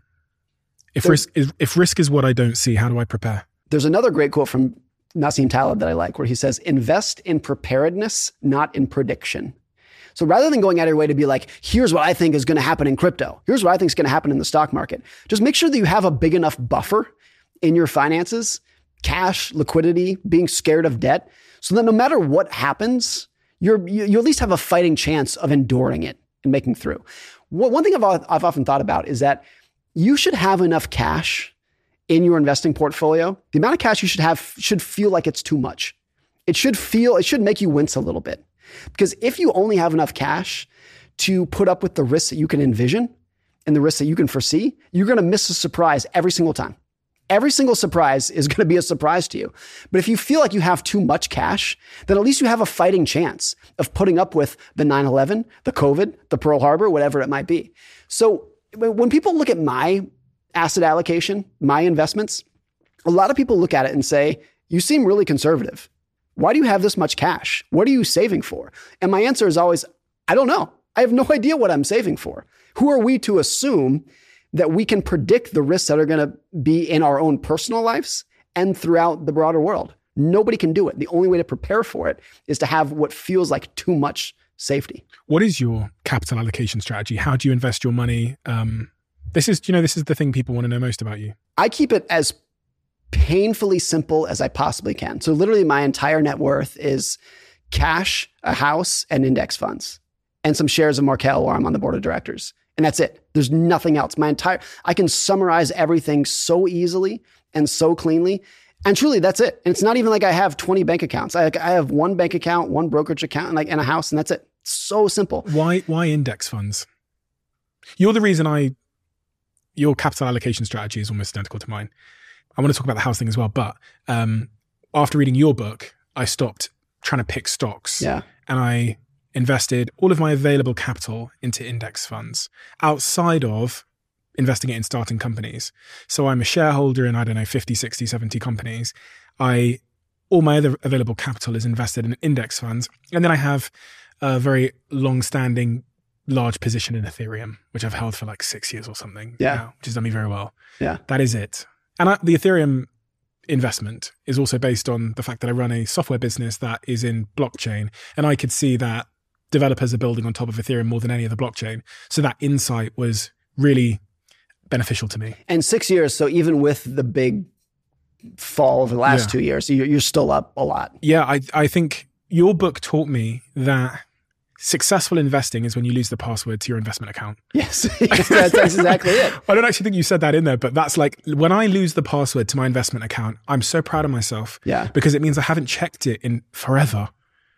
If risk is what I don't see, how do I prepare? There's another great quote from Nassim Taleb that I like, where he says, invest in preparedness, not in prediction. So rather than going out of your way to be here's what I think is going to happen in crypto, here's what I think is going to happen in the stock market, just make sure that you have a big enough buffer in your finances, cash, liquidity, being scared of debt, so that no matter what happens, you at least have a fighting chance of enduring it and making through. One thing I've often thought about is that you should have enough cash in your investing portfolio. The amount of cash you should have should feel like it's too much. It should make you wince a little bit. Because if you only have enough cash to put up with the risks that you can envision and the risks that you can foresee, you're going to miss a surprise every single time. Every single surprise is going to be a surprise to you. But if you feel like you have too much cash, then at least you have a fighting chance of putting up with the 9/11, the COVID, the Pearl Harbor, whatever it might be. So when people look at my asset allocation, my investments, a lot of people look at it and say, you seem really conservative. Why do you have this much cash? What are you saving for? And my answer is always, I don't know. I have no idea what I'm saving for. Who are we to assume that we can predict the risks that are going to be in our own personal lives and throughout the broader world? Nobody can do it. The only way to prepare for it is to have what feels like too much safety. What is your capital allocation strategy? How do you invest your money? This is the thing people want to know most about you. I keep it as painfully simple as I possibly can. So literally my entire net worth is cash, a house, and index funds, and some shares of Markel where I'm on the board of directors. And that's it. There's nothing else. I can summarize everything so easily and so cleanly. And truly, that's it. And it's not even like I have 20 bank accounts. I have one bank account, one brokerage account, and a house, and that's it. It's so simple. Why index funds? You're the reason your capital allocation strategy is almost identical to mine. I want to talk about the house thing as well. But after reading your book, I stopped trying to pick stocks. Yeah. And I invested all of my available capital into index funds outside of investing it in starting companies. So I'm a shareholder in, 50, 60, 70 companies. All my other available capital is invested in index funds. And then I have a very long-standing large position in Ethereum, which I've held for like 6 years or something. Yeah. Now, which has done me very well. Yeah. That is it. And the Ethereum investment is also based on the fact that I run a software business that is in blockchain. And I could see that developers are building on top of Ethereum more than any other blockchain. So that insight was really beneficial to me. And 6 years, so even with the big fall over the last 2 years, you're still up a lot. Yeah, I think your book taught me that successful investing is when you lose the password to your investment account. Yes, that's exactly it. I don't actually think you said that in there, but that's like, when I lose the password to my investment account, I'm so proud of myself. Yeah. Because it means I haven't checked it in forever.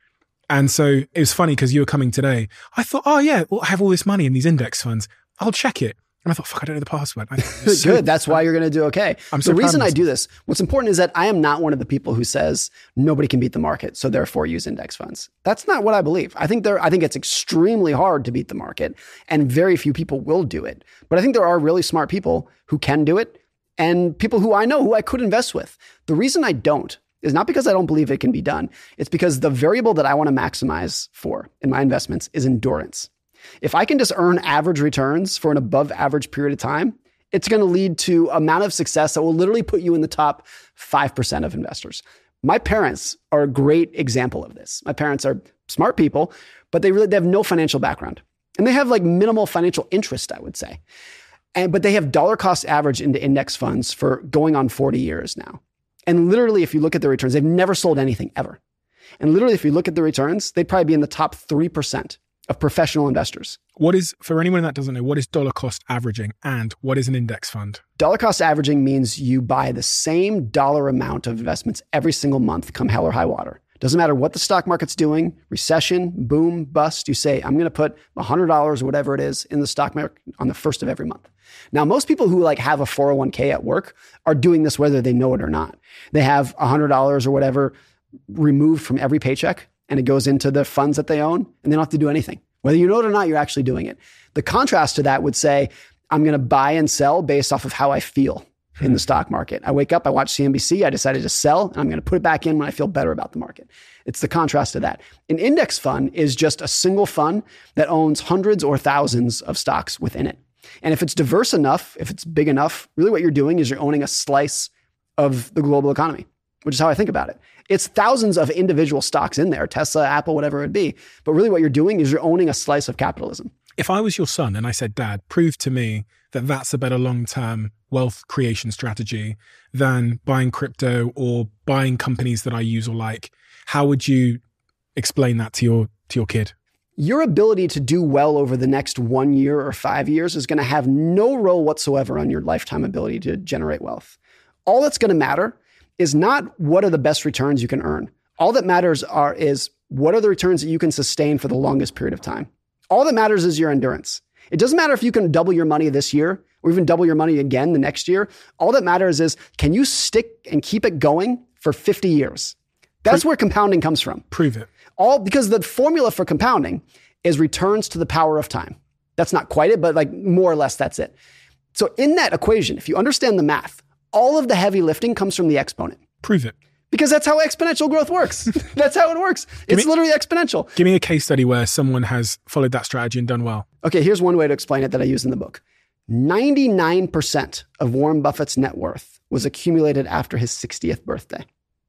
And so it was funny because you were coming today. I thought, I have all this money in these index funds. I'll check it. And I thought, fuck, I don't know the password. Good. That's why you're going to do okay. The reason I do this, what's important is that I am not one of the people who says nobody can beat the market, so therefore use index funds. That's not what I believe. I think it's extremely hard to beat the market, and very few people will do it. But I think there are really smart people who can do it, and people who I know who I could invest with. The reason I don't is not because I don't believe it can be done. It's because the variable that I want to maximize for in my investments is endurance. If I can just earn average returns for an above average period of time, it's going to lead to an amount of success that will literally put you in the top 5% of investors. My parents are a great example of this. My parents are smart people, but they have no financial background. And they have like minimal financial interest, I would say. But they have dollar cost average into index funds for going on 40 years now. And literally, if you look at the returns, they've never sold anything ever. And literally, if you look at the returns, they'd probably be in the top 3% of professional investors. For anyone that doesn't know, what is dollar cost averaging and what is an index fund? Dollar cost averaging means you buy the same dollar amount of investments every single month, come hell or high water. Doesn't matter what the stock market's doing, recession, boom, bust. You say, I'm going to put $100 or whatever it is in the stock market on the first of every month. Now, most people who have a 401k at work are doing this whether they know it or not. They have $100 or whatever removed from every paycheck, and it goes into the funds that they own, and they don't have to do anything. Whether you know it or not, you're actually doing it. The contrast to that would say, I'm going to buy and sell based off of how I feel in the stock market. I wake up, I watch CNBC, I decided to sell, and I'm going to put it back in when I feel better about the market. It's the contrast to that. An index fund is just a single fund that owns hundreds or thousands of stocks within it. And if it's diverse enough, if it's big enough, really what you're doing is you're owning a slice of the global economy, which is how I think about it. It's thousands of individual stocks in there, Tesla, Apple, whatever it be. But really what you're doing is you're owning a slice of capitalism. If I was your son and I said, Dad, prove to me that that's a better long-term wealth creation strategy than buying crypto or buying companies that I use or like, how would you explain that to your kid? Your ability to do well over the next 1 year or 5 years is going to have no role whatsoever on your lifetime ability to generate wealth. All that's going to matter is not what are the best returns you can earn. All that matters is what are the returns that you can sustain for the longest period of time. All that matters is your endurance. It doesn't matter if you can double your money this year or even double your money again the next year. All that matters is, can you stick and keep it going for 50 years? That's where compounding comes from. Prove it. Because the formula for compounding is returns to the power of time. That's not quite it, but like more or less that's it. So in that equation, if you understand the math, all of the heavy lifting comes from the exponent. Prove it. Because that's how exponential growth works. That's how it works. It's literally exponential. Give me a case study where someone has followed that strategy and done well. Okay, here's one way to explain it that I use in the book. 99% of Warren Buffett's net worth was accumulated after his 60th birthday.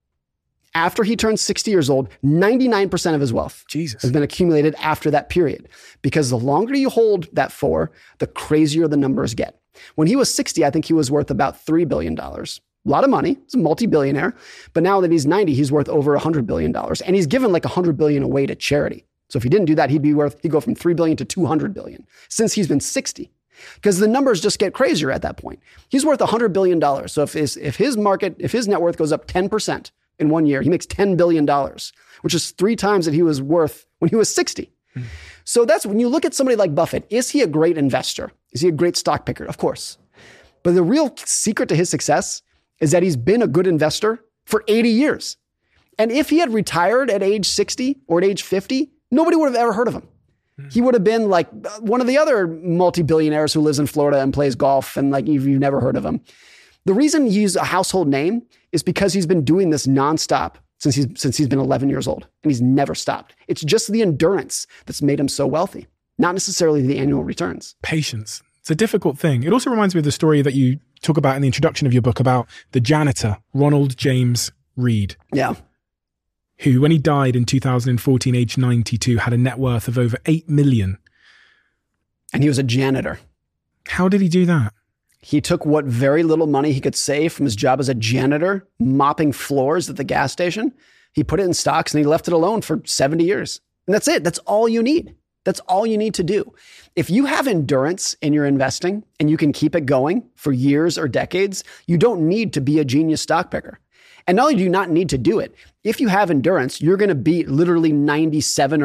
After he turned 60 years old, 99% of his wealth has been accumulated after that period. Because the longer you hold that for, the crazier the numbers get. When he was 60, I think he was worth about $3 billion. A lot of money. He's a multi-billionaire. But now that he's 90, he's worth over $100 billion. And he's given like $100 billion away to charity. So if he didn't do that, he'd go from $3 billion to $200 billion since he's been 60. Because the numbers just get crazier at that point. He's worth $100 billion. So if his net worth goes up 10%, in 1 year, he makes $10 billion, which is 3 times that he was worth when he was 60. So that's when you look at somebody like Buffett, is he a great investor? Is he a great stock picker? Of course. But the real secret to his success is that he's been a good investor for 80 years. And if he had retired at age 60 or at age 50, nobody would have ever heard of him. He would have been like one of the other multi-billionaires who lives in Florida and plays golf, and like you've never heard of him. The reason he's a household name is because he's been doing this nonstop since he's been 11 years old, and he's never stopped. It's just the endurance that's made him so wealthy, not necessarily the annual returns. Patience. It's a difficult thing. It also reminds me of the story that you talk about in the introduction of your book about the janitor, Ronald James Reed. Yeah. Who, when he died in 2014, aged 92, had a net worth of over $8 million. And he was a janitor. How did he do that? He took what very little money he could save from his job as a janitor, mopping floors at the gas station. He put it in stocks and he left it alone for 70 years. And that's it. That's all you need. That's all you need to do. If you have endurance in your investing and you can keep it going for years or decades, you don't need to be a genius stock picker. And not only do you not need to do it, if you have endurance, you're going to beat literally 97 or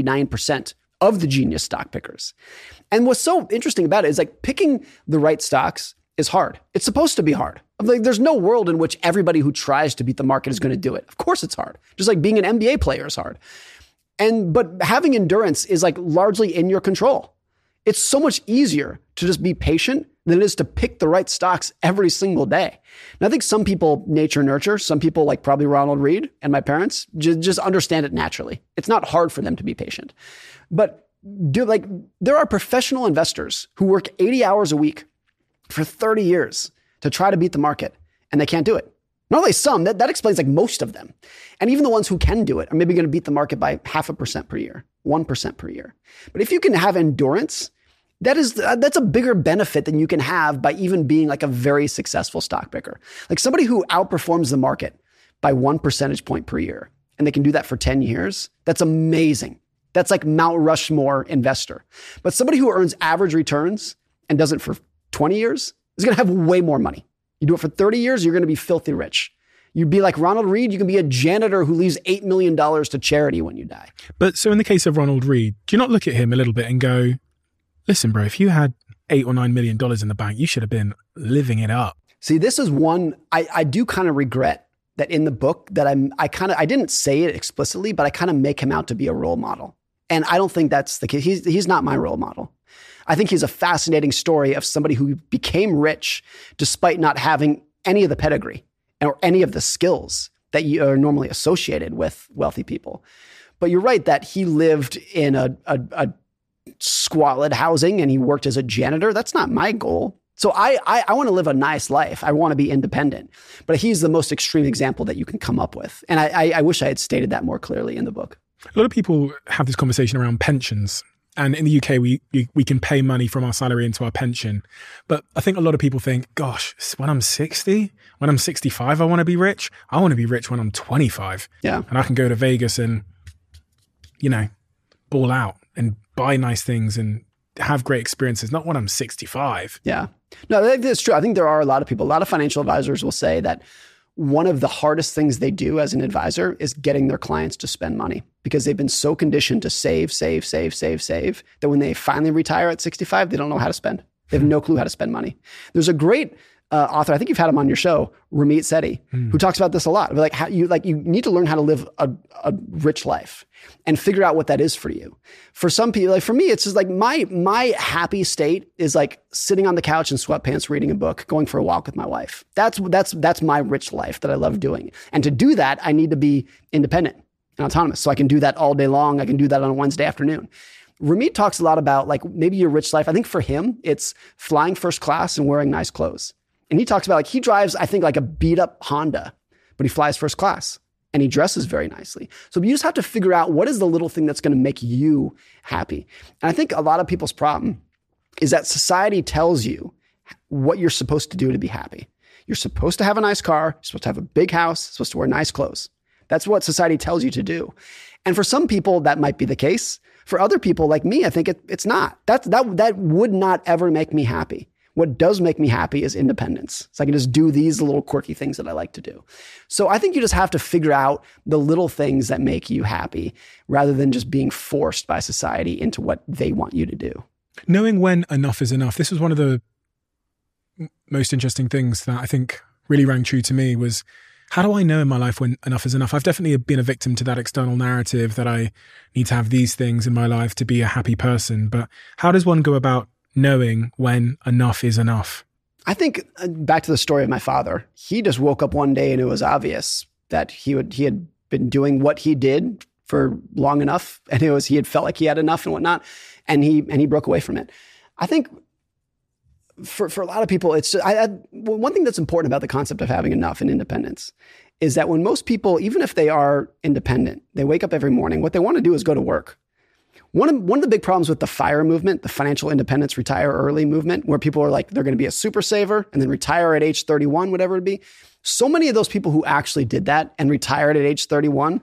99% of the genius stock pickers. And what's so interesting about it is like picking the right stocks is hard. It's supposed to be hard. Like, there's no world in which everybody who tries to beat the market is going to do it. Of course it's hard. Just like being an NBA player is hard. But having endurance is like largely in your control. It's so much easier to just be patient than it is to pick the right stocks every single day. And I think some people nature nurture, some people like probably Ronald Reed and my parents just understand it naturally. It's not hard for them to be patient. But there are professional investors who work 80 hours a week for 30 years to try to beat the market, and they can't do it. Not only some, that explains like most of them. And even the ones who can do it are maybe going to beat the market by 0.5% per year, 1% per year. But if you can have endurance, that's a bigger benefit than you can have by even being like a very successful stock picker. Like somebody who outperforms the market by 1 percentage point per year, and they can do that for 10 years, that's amazing. That's like Mount Rushmore investor. But somebody who earns average returns and does it for 20 years is going to have way more money. You do it for 30 years, you're going to be filthy rich. You'd be like Ronald Reed, you can be a janitor who leaves $8 million to charity when you die. But so in the case of Ronald Reed, do you not look at him a little bit and go, listen, bro, if you had $8 or $9 million in the bank, you should have been living it up. See, this is one, I do kind of regret that in the book that I didn't say it explicitly, but I kind of make him out to be a role model. And I don't think that's the case. He's not my role model. I think he's a fascinating story of somebody who became rich despite not having any of the pedigree or any of the skills that are normally associated with wealthy people. But you're right that he lived in a squalid housing and he worked as a janitor. That's not my goal. So I want to live a nice life. I want to be independent. But he's the most extreme example that you can come up with. And I wish I had stated that more clearly in the book. A lot of people have this conversation around pensions. And in the UK, we can pay money from our salary into our pension. But I think a lot of people think, gosh, when I'm 60, when I'm 65, I want to be rich. I want to be rich when I'm 25. Yeah. And I can go to Vegas and, ball out and buy nice things and have great experiences, not when I'm 65. Yeah. No, I think that's true. I think there are a lot of people, a lot of financial advisors will say that one of the hardest things they do as an advisor is getting their clients to spend money because they've been so conditioned to save that when they finally retire at 65, they don't know how to spend. They have no clue how to spend money. There's a great author, I think you've had him on your show, Ramit Sethi, who talks about this a lot. Like you need to learn how to live a rich life and figure out what that is for you. For some people, like for me, it's just like my happy state is like sitting on the couch in sweatpants, reading a book, going for a walk with my wife. That's my rich life that I love doing. And to do that, I need to be independent and autonomous. So I can do that all day long. I can do that on a Wednesday afternoon. Ramit talks a lot about like maybe your rich life. I think for him, it's flying first class and wearing nice clothes. And he talks about like he drives, I think, like a beat up Honda, but he flies first class and he dresses very nicely. So you just have to figure out what is the little thing that's going to make you happy. And I think a lot of people's problem is that society tells you what you're supposed to do to be happy. You're supposed to have a nice car. You're supposed to have a big house. You're supposed to wear nice clothes. That's what society tells you to do. And for some people, that might be the case. For other people like me, I think it's not. That would not ever make me happy. What does make me happy is independence. So I can just do these little quirky things that I like to do. So I think you just have to figure out the little things that make you happy rather than just being forced by society into what they want you to do. Knowing when enough is enough. This was one of the most interesting things that I think really rang true to me was, how do I know in my life when enough is enough? I've definitely been a victim to that external narrative that I need to have these things in my life to be a happy person. But how does one go about knowing when enough is enough? I think back to the story of my father. He just woke up one day and it was obvious that he had been doing what he did for long enough, and he had felt like he had enough and whatnot, and he broke away from it. I think for a lot of people, it's just, one thing that's important about the concept of having enough and independence is that when most people, even if they are independent, they wake up every morning, what they want to do is go to work. One of the big problems with the FIRE movement, the financial independence, retire early movement, where people are like, they're going to be a super saver and then retire at age 31, whatever it be. So many of those people who actually did that and retired at age 31,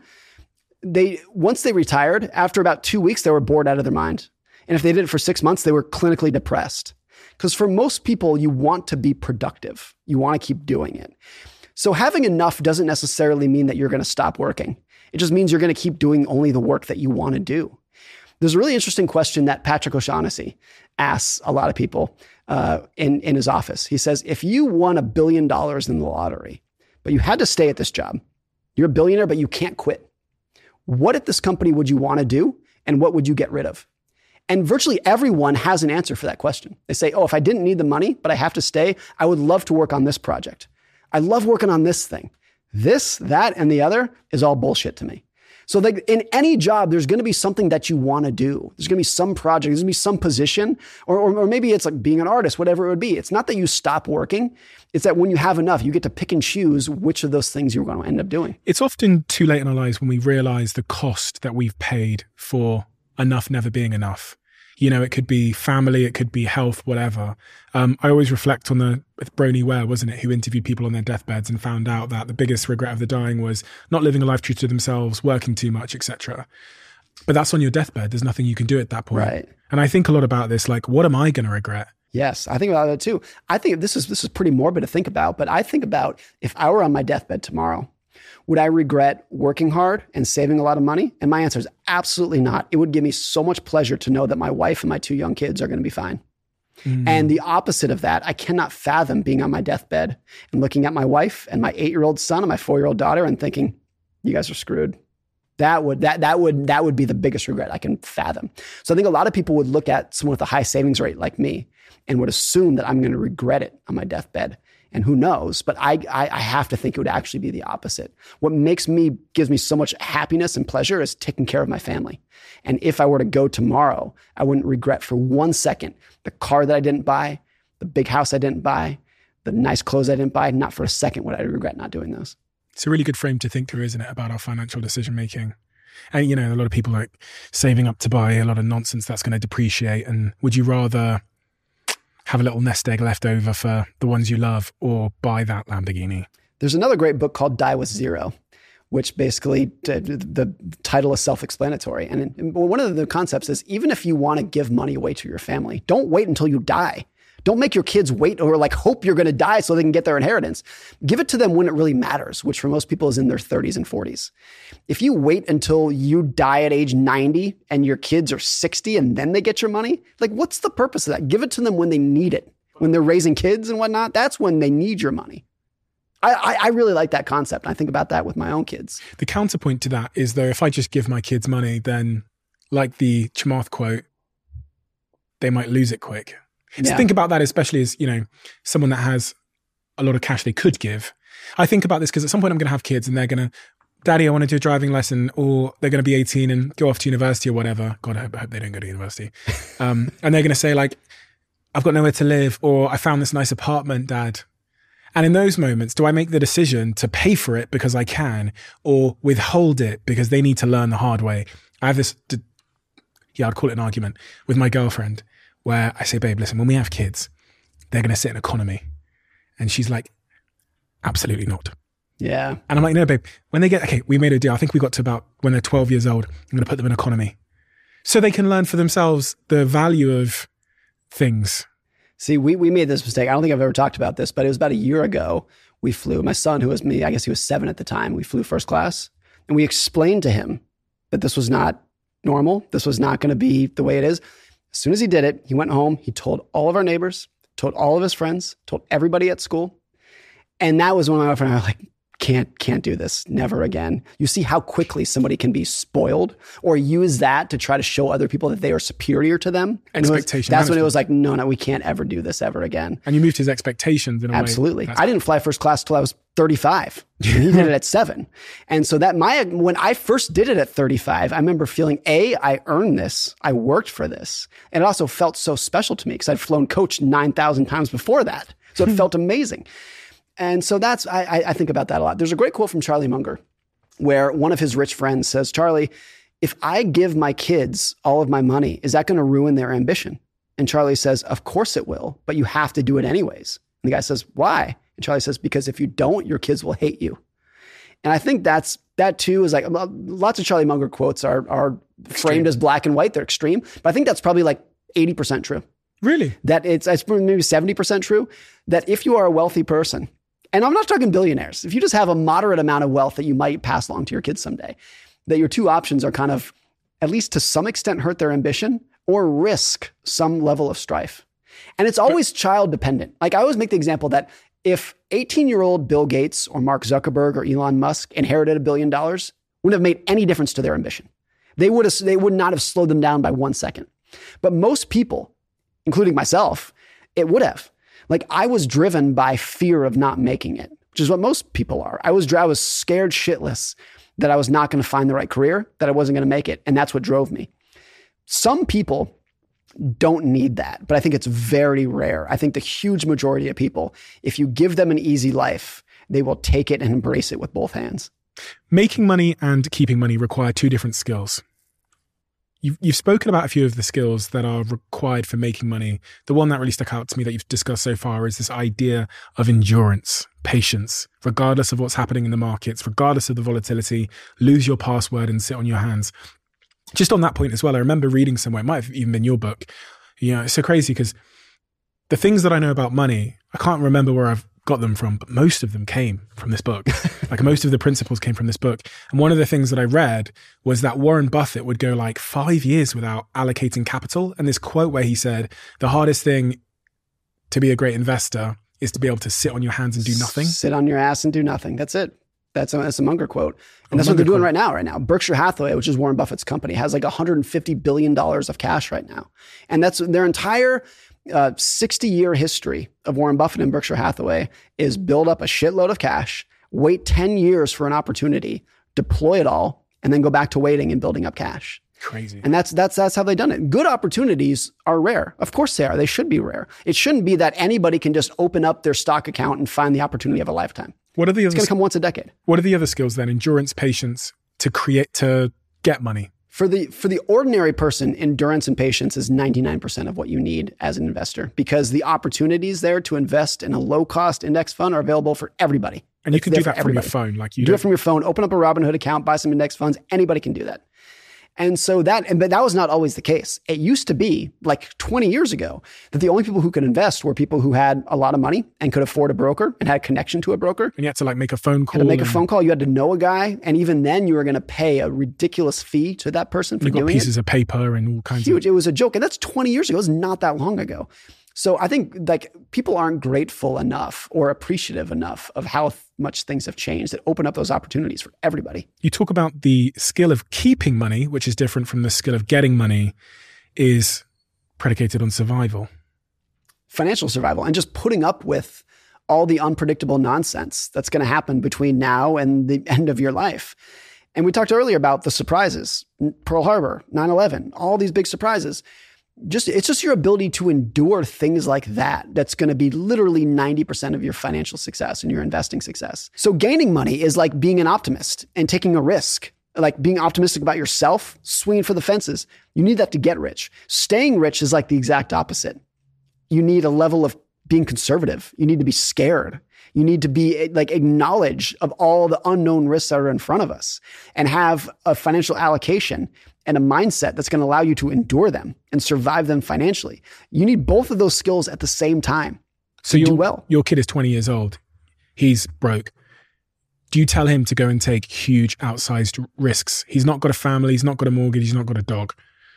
once they retired, after about 2 weeks, they were bored out of their mind. And if they did it for 6 months, they were clinically depressed. Because for most people, you want to be productive. You want to keep doing it. So having enough doesn't necessarily mean that you're going to stop working. It just means you're going to keep doing only the work that you want to do. There's a really interesting question that Patrick O'Shaughnessy asks a lot of people in his office. He says, if you won $1 billion in the lottery, but you had to stay at this job, you're a billionaire, but you can't quit. What at this company would you want to do? And what would you get rid of? And virtually everyone has an answer for that question. They say, oh, if I didn't need the money, but I have to stay, I would love to work on this project. I love working on this thing. This, that, and the other is all bullshit to me. So like in any job, there's going to be something that you want to do. There's going to be some project, there's going to be some position, or maybe it's like being an artist, whatever it would be. It's not that you stop working. It's that when you have enough, you get to pick and choose which of those things you're going to end up doing. It's often too late in our lives when we realize the cost that we've paid for enough never being enough. You know, it could be family, it could be health, whatever. I always reflect on Bronnie Ware, wasn't it, who interviewed people on their deathbeds and found out that the biggest regret of the dying was not living a life true to themselves, working too much, etc. But that's on your deathbed. There's nothing you can do at that point. Right. And I think a lot about this, like, what am I going to regret? Yes, I think about that too. I think this is pretty morbid to think about, but I think about if I were on my deathbed tomorrow, would I regret working hard and saving a lot of money? And my answer is absolutely not. It would give me so much pleasure to know that my wife and my 2 young kids are going to be fine. Mm. And the opposite of that, I cannot fathom being on my deathbed and looking at my wife and my 8-year-old son and my 4-year-old daughter and thinking, you guys are screwed. That would be the biggest regret I can fathom. So I think a lot of people would look at someone with a high savings rate like me and would assume that I'm going to regret it on my deathbed. And who knows? But I have to think it would actually be the opposite. What gives me so much happiness and pleasure is taking care of my family. And if I were to go tomorrow, I wouldn't regret for 1 second the car that I didn't buy, the big house I didn't buy, the nice clothes I didn't buy. Not for a second would I regret not doing those. It's a really good frame to think through, isn't it, about our financial decision making? And, you know, a lot of people like saving up to buy a lot of nonsense that's going to depreciate. And would you rather have a little nest egg left over for the ones you love or buy that Lamborghini? There's another great book called Die With Zero, which basically the title is self-explanatory. And one of the concepts is even if you want to give money away to your family, don't wait until you die Don't make your kids wait or like hope you're going to die so they can get their inheritance. Give it to them when it really matters, which for most people is in their 30s and 40s. If you wait until you die at age 90 and your kids are 60 and then they get your money, like what's the purpose of that? Give it to them when they need it. When they're raising kids and whatnot, that's when they need your money. I really like that concept. I think about that with my own kids. The counterpoint to that is, though, if I just give my kids money, then like the Chamath quote, they might lose it quick. Yeah. So think about that, especially as, someone that has a lot of cash they could give. I think about this because at some point I'm going to have kids and they're going to, Daddy, I want to do a driving lesson, or they're going to be 18 and go off to university or whatever. God, I hope they don't go to university. And they're going to say like, I've got nowhere to live, or I found this nice apartment, Dad. And in those moments, do I make the decision to pay for it because I can, or withhold it because they need to learn the hard way? I have this, I'd call it an argument with my girlfriend where I say, babe, listen, when we have kids, they're going to sit in economy. And she's like, absolutely not. Yeah. And I'm like, no, babe, when they get, we made a deal. I think we got to about when they're 12 years old, I'm going to put them in economy so they can learn for themselves the value of things. See, we made this mistake. I don't think I've ever talked about this, but it was about a year ago. We flew. My son, who was me, I guess he was 7 at the time, we flew first class. And we explained to him that this was not normal. This was not going to be the way it is. As soon as he did it, he went home. He told all of our neighbors, told all of his friends, told everybody at school. And that was when my wife and I were like, can't do this, never again. You see how quickly somebody can be spoiled or use that to try to show other people that they are superior to them. And that's when it was like, no, we can't ever do this ever again. And you moved his expectations in a way. Absolutely. I didn't fly first class till I was 35. He did it at 7. And so when I first did it at 35, I remember feeling, I earned this. I worked for this. And it also felt so special to me because I'd flown coach 9,000 times before that. So it felt amazing. And so I think about that a lot. There's a great quote from Charlie Munger where one of his rich friends says, Charlie, if I give my kids all of my money, is that going to ruin their ambition? And Charlie says, of course it will, but you have to do it anyways. And the guy says, why? And Charlie says, because if you don't, your kids will hate you. And I think that too is like, lots of Charlie Munger quotes are framed as black and white. They're extreme. But I think that's probably like 80% true. Really? That it's maybe 70% true. That if you are a wealthy person, and I'm not talking billionaires, if you just have a moderate amount of wealth that you might pass along to your kids someday, that your two options are kind of, at least to some extent, hurt their ambition or risk some level of strife. And it's always child dependent. Like I always make the example that if 18-year-old Bill Gates or Mark Zuckerberg or Elon Musk inherited $1 billion, wouldn't have made any difference to their ambition. They would not have slowed them down by 1 second. But most people, including myself, it would have. Like I was driven by fear of not making it, which is what most people are. I was scared shitless that I was not going to find the right career, that I wasn't going to make it. And that's what drove me. Some people don't need that, but I think it's very rare. I think the huge majority of people, if you give them an easy life, they will take it and embrace it with both hands. Making money and keeping money require two different skills. You've spoken about a few of the skills that are required for making money. The one that really stuck out to me that you've discussed so far is this idea of endurance, patience, regardless of what's happening in the markets, regardless of the volatility, lose your password and sit on your hands. Just on that point as well, I remember reading somewhere, it might have even been your book. It's so crazy because the things that I know about money, I can't remember where I've got them from, but most of them came from this book. Like most of the principles came from this book. And one of the things that I read was that Warren Buffett would go like 5 years without allocating capital. And this quote where he said, the hardest thing to be a great investor is to be able to sit on your hands and do nothing. Sit on your ass and do nothing. That's it. That's a Munger quote. And that's what they're doing right now. Berkshire Hathaway, which is Warren Buffett's company, has like $150 billion of cash right now. And that's their entire 60-year history of Warren Buffett and Berkshire Hathaway is build up a shitload of cash, wait 10 years for an opportunity, deploy it all, and then go back to waiting and building up cash. Crazy. And that's how they've done it. Good opportunities are rare. Of course they are. They should be rare. It shouldn't be that anybody can just open up their stock account and find the opportunity of a lifetime. What are the It's going to come once a decade. What are the other skills then? Endurance, patience, to get money. For the ordinary person, endurance and patience is 99% of what you need as an investor because the opportunities there to invest in a low-cost index fund are available for everybody. And you can do that from your phone. Like you do it from your phone, open up a Robinhood account, buy some index funds. Anybody can do that. And so but that was not always the case. It used to be like 20 years ago that the only people who could invest were people who had a lot of money and could afford a broker and had a connection to a broker. And you had to like make a phone call. You had to know a guy. And even then you were going to pay a ridiculous fee to that person for doing it. You got pieces of paper and all kinds Huge. It was a joke. And that's 20 years ago. It was not that long ago. So I think like people aren't grateful enough or appreciative enough of how much things have changed that open up those opportunities for everybody. You talk about the skill of keeping money, which is different from the skill of getting money, is predicated on survival. Financial survival and just putting up with all the unpredictable nonsense that's going to happen between now and the end of your life. And we talked earlier about the surprises, Pearl Harbor, 9/11, all these big surprises. It's just your ability to endure things like that that's going to be literally 90% of your financial success and your investing success. So gaining money is like being an optimist and taking a risk, like being optimistic about yourself, swinging for the fences. You need that to get rich. Staying rich is like the exact opposite. You need a level of being conservative. You need to be scared. You need to be like acknowledge of all the unknown risks that are in front of us and have a financial allocation and a mindset that's going to allow you to endure them and survive them financially. You need both of those skills at the same time to do well. Your kid is 20 years old. He's broke. Do you tell him to go and take huge outsized risks? He's not got a family. He's not got a mortgage. He's not got a dog.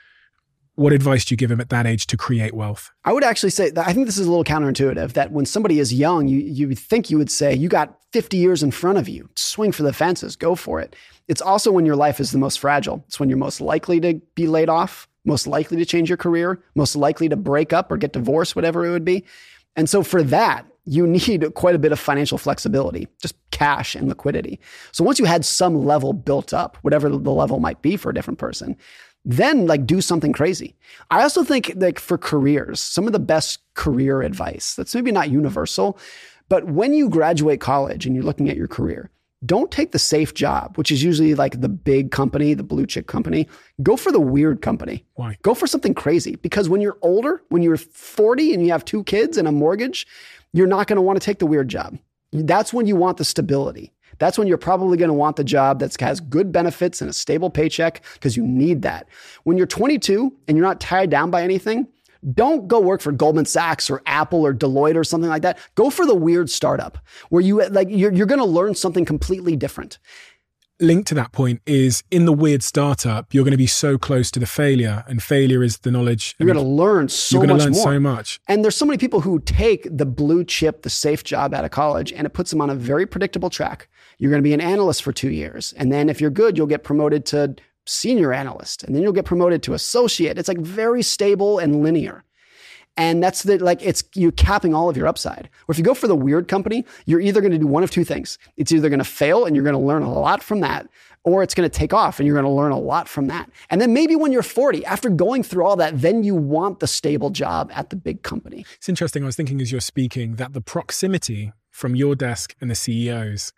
What advice do you give him at that age to create wealth? I would actually say that I think this is a little counterintuitive, that when somebody is young, you would think you would say, you got 50 years in front of you, swing for the fences, go for it. It's also when your life is the most fragile. It's when you're most likely to be laid off, most likely to change your career, most likely to break up or get divorced, whatever it would be. And so for that, you need quite a bit of financial flexibility, just cash and liquidity. So once you had some level built up, whatever the level might be for a different person, then like do something crazy. I also think like for careers, some of the best career advice, that's maybe not universal, but when you graduate college and you're looking at your career, don't take the safe job, which is usually like the big company, the blue chip company. Go for the weird company. Why? Go for something crazy, because when you're older, when you're 40 and you have 2 kids and a mortgage, you're not going to want to take the weird job. That's when you want the stability. That's when you're probably going to want the job that has good benefits and a stable paycheck, because you need that. When you're 22 and you're not tied down by anything, don't go work for Goldman Sachs or Apple or Deloitte or something like that. Go for the weird startup where you're going to learn something completely different. Linked to that point is in the weird startup, you're going to be so close to the failure, and failure is the knowledge. You're going to learn so much more. You're going to learn so much. And there's so many people who take the blue chip, the safe job out of college, and it puts them on a very predictable track. You're going to be an analyst for 2 years. And then if you're good, you'll get promoted to senior analyst, and then you'll get promoted to associate. It's like very stable and linear. And that's you're capping all of your upside. Or if you go for the weird company, you're either going to do one of 2 things. It's either going to fail and you're going to learn a lot from that, or it's going to take off and you're going to learn a lot from that. And then maybe when you're 40, after going through all that, then you want the stable job at the big company. It's interesting. I was thinking as you're speaking that the proximity from your desk and the CEO's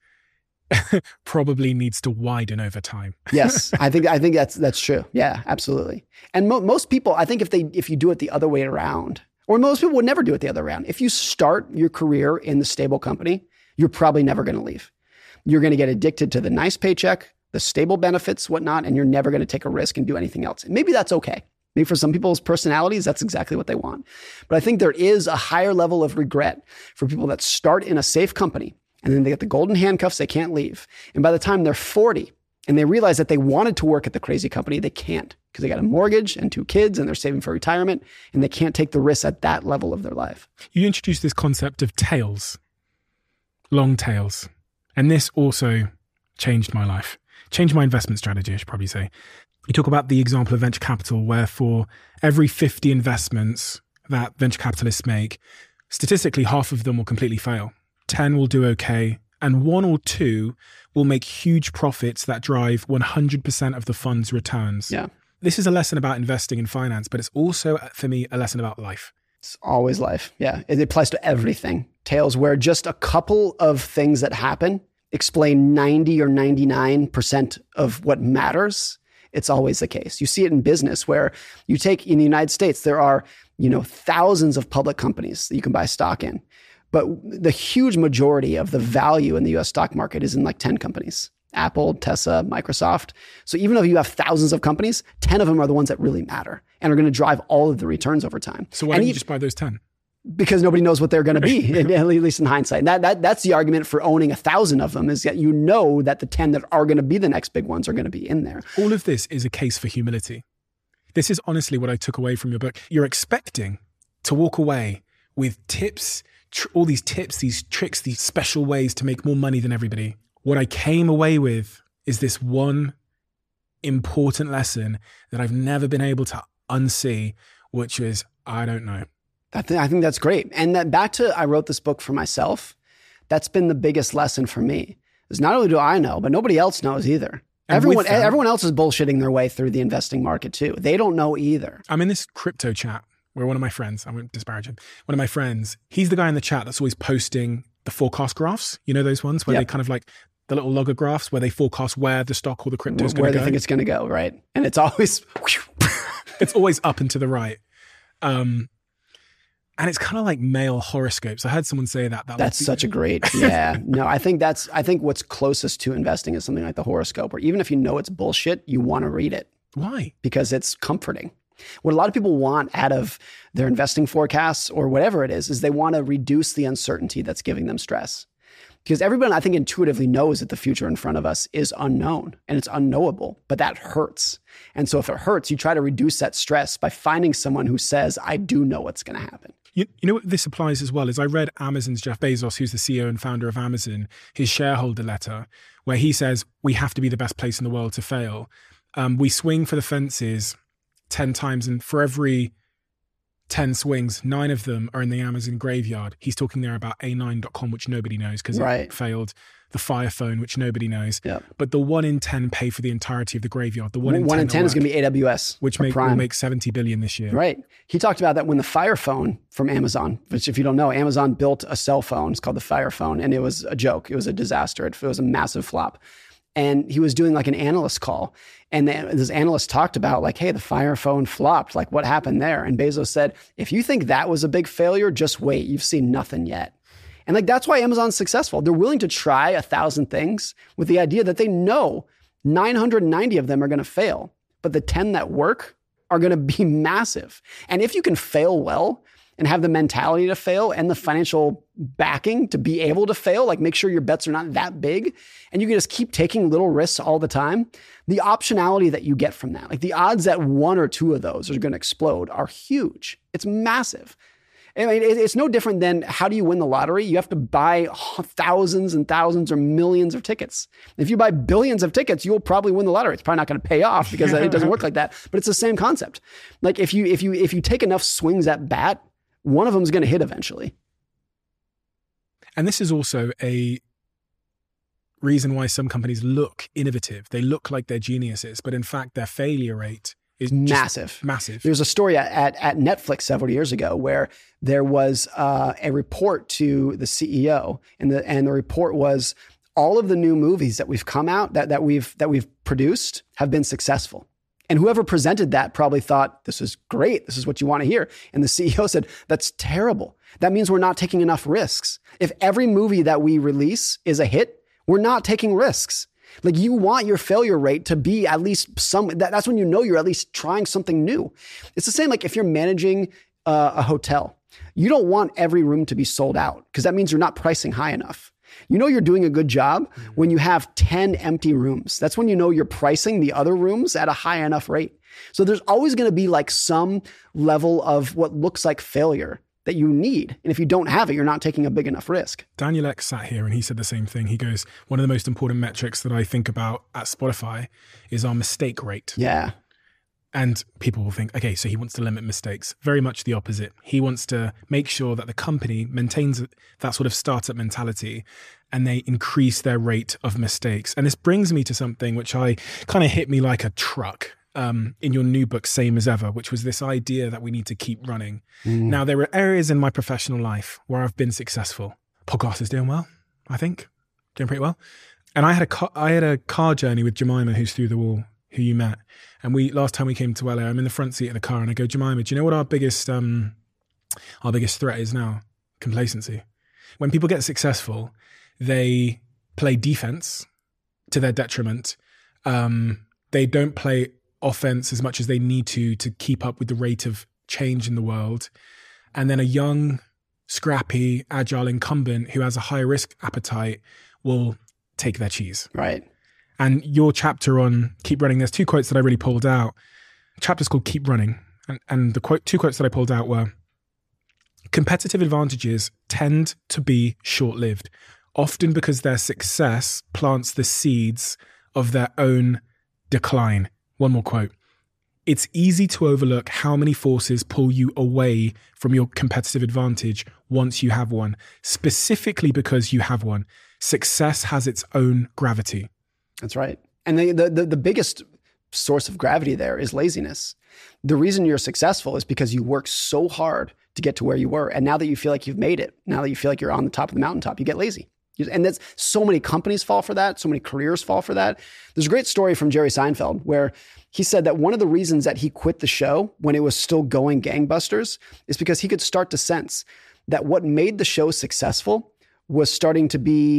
probably needs to widen over time. Yes, I think that's true. Yeah, absolutely. And most people, I think if you do it the other way around, or most people would never do it the other way around. If you start your career in the stable company, you're probably never going to leave. You're going to get addicted to the nice paycheck, the stable benefits, whatnot, and you're never going to take a risk and do anything else. And maybe that's okay. Maybe for some people's personalities, that's exactly what they want. But I think there is a higher level of regret for people that start in a safe company and then they get the golden handcuffs, they can't leave. And by the time they're 40 and they realize that they wanted to work at the crazy company, they can't, because they got a mortgage and 2 kids and they're saving for retirement and they can't take the risks at that level of their life. You introduced this concept of tails, long tails. And this also changed my life, changed my investment strategy, I should probably say. You talk about the example of venture capital, where for every 50 investments that venture capitalists make, statistically, half of them will completely fail. 10 will do okay, and 1 or 2 will make huge profits that drive 100% of the fund's returns. Yeah. This is a lesson about investing in finance, but it's also, for me, a lesson about life. It's always life. Yeah. It applies to everything. Tails, where just a couple of things that happen explain 90 or 99% of what matters. It's always the case. You see it in business, where you take in the United States, there are, thousands of public companies that you can buy stock in. But the huge majority of the value in the US stock market is in like 10 companies. Apple, Tesla, Microsoft. So even though you have thousands of companies, 10 of them are the ones that really matter and are going to drive all of the returns over time. So why don't you just buy those 10? Because nobody knows what they're going to be, at least in hindsight. And that's the argument for owning 1,000 of them, is that you know that the 10 that are going to be the next big ones are going to be in there. All of this is a case for humility. This is honestly what I took away from your book. You're expecting to walk away with tips, all these tips, these tricks, these special ways to make more money than everybody. What I came away with is this one important lesson that I've never been able to unsee, which is, I don't know. I think that's great. And that back to, I wrote this book for myself. That's been the biggest lesson for me. Is not only do I know, but nobody else knows either. Everyone else is bullshitting their way through the investing market too. They don't know either. I'm in this crypto chat where one of my friends, I won't disparage him, one of my friends, he's the guy in the chat that's always posting the forecast graphs. You know those ones where they kind of like the little logger graphs where they forecast where the stock or the crypto is going to go. Where they think it's going to go, right? And it's always... it's always up and to the right. And it's kind of like male horoscopes. I heard someone say that. That's such a great, No, I think what's closest to investing is something like the horoscope, or even if you know it's bullshit, you want to read it. Why? Because it's comforting. What a lot of people want out of their investing forecasts or whatever it is they want to reduce the uncertainty that's giving them stress. Because everyone, I think, intuitively knows that the future in front of us is unknown and it's unknowable, but that hurts. And so if it hurts, you try to reduce that stress by finding someone who says, I do know what's going to happen. You know what this applies as well is I read Amazon's Jeff Bezos, who's the CEO and founder of Amazon, his shareholder letter, where he says, we have to be the best place in the world to fail. We swing for the fences 10 times, and for every 10 swings, 9 of them are in the Amazon graveyard. He's talking there about A9.com, which nobody knows because it failed. The Fire Phone, which nobody knows. Yep. But the 1 in 10 pay for the entirety of the graveyard. The 1 in 10 is going to be AWS. Which will make $70 billion this year. Right. He talked about that when the Fire Phone from Amazon, which if you don't know, Amazon built a cell phone. It's called the Fire Phone. And it was a joke. It was a disaster. It was a massive flop. And he was doing like an analyst call. And this analyst talked about like, hey, the Fire Phone flopped. Like what happened there? And Bezos said, if you think that was a big failure, just wait. You've seen nothing yet. And like, that's why Amazon's successful. They're willing to try 1,000 things with the idea that they know 990 of them are going to fail, but the 10 that work are going to be massive. And if you can fail well and have the mentality to fail and the financial backing to be able to fail, like make sure your bets are not that big and you can just keep taking little risks all the time, the optionality that you get from that, like the odds that 1 or 2 of those are going to explode are huge. It's massive. I mean, it's no different than how do you win the lottery? You have to buy thousands and thousands or millions of tickets. If you buy billions of tickets, you'll probably win the lottery. It's probably not going to pay off because it doesn't work like that. But it's the same concept. Like if you take enough swings at bat, one of them is going to hit eventually. And this is also a reason why some companies look innovative. They look like they're geniuses, but in fact, their failure rate is massive. There's a story at Netflix several years ago where there was a report to the CEO, and the report was all of the new movies that we've come out that we've produced have been successful. And whoever presented that probably thought, this is great. This is what you want to hear. And the CEO said, that's terrible. That means we're not taking enough risks. If every movie that we release is a hit, we're not taking risks. Like you want your failure rate to be at least that's when you know you're at least trying something new. It's the same like if you're managing a hotel, you don't want every room to be sold out because that means you're not pricing high enough. You know you're doing a good job when you have 10 empty rooms. That's when you know you're pricing the other rooms at a high enough rate. So there's always going to be like some level of what looks like failure that you need. And if you don't have it, you're not taking a big enough risk. Daniel Ek sat here and he said the same thing. He goes, one of the most important metrics that I think about at Spotify is our mistake rate. Yeah. And people will think, okay, so he wants to limit mistakes. Very much the opposite. He wants to make sure that the company maintains that sort of startup mentality and they increase their rate of mistakes. And this brings me to something which I kind of hit me like a truck. In your new book, Same as Ever, which was this idea that we need to keep running. Now, there are areas in my professional life where I've been successful. Podcast is doing well, I think. Doing pretty well. And I had a car journey with Jemima, who's through the wall, who you met. And last time we came to LA, I'm in the front seat of the car and I go, Jemima, do you know what our biggest threat is now? Complacency. When people get successful, they play defense to their detriment. They don't play offense as much as they need to keep up with the rate of change in the world. And then a young, scrappy, agile incumbent who has a high risk appetite will take their cheese. Right. And your chapter on Keep Running, there's two quotes that I really pulled out. The chapter's called Keep Running. And the two quotes that I pulled out were, competitive advantages tend to be short-lived, often because their success plants the seeds of their own decline. One more quote. It's easy to overlook how many forces pull you away from your competitive advantage once you have one, specifically because you have one. Success has its own gravity. That's right. And the biggest source of gravity there is laziness. The reason you're successful is because you work so hard to get to where you were. And now that you feel like you've made it, now that you feel like you're on the top of the mountaintop, you get lazy. And that's so many companies fall for that. So many careers fall for that. There's a great story from Jerry Seinfeld where he said that one of the reasons that he quit the show when it was still going gangbusters is because he could start to sense that what made the show successful was starting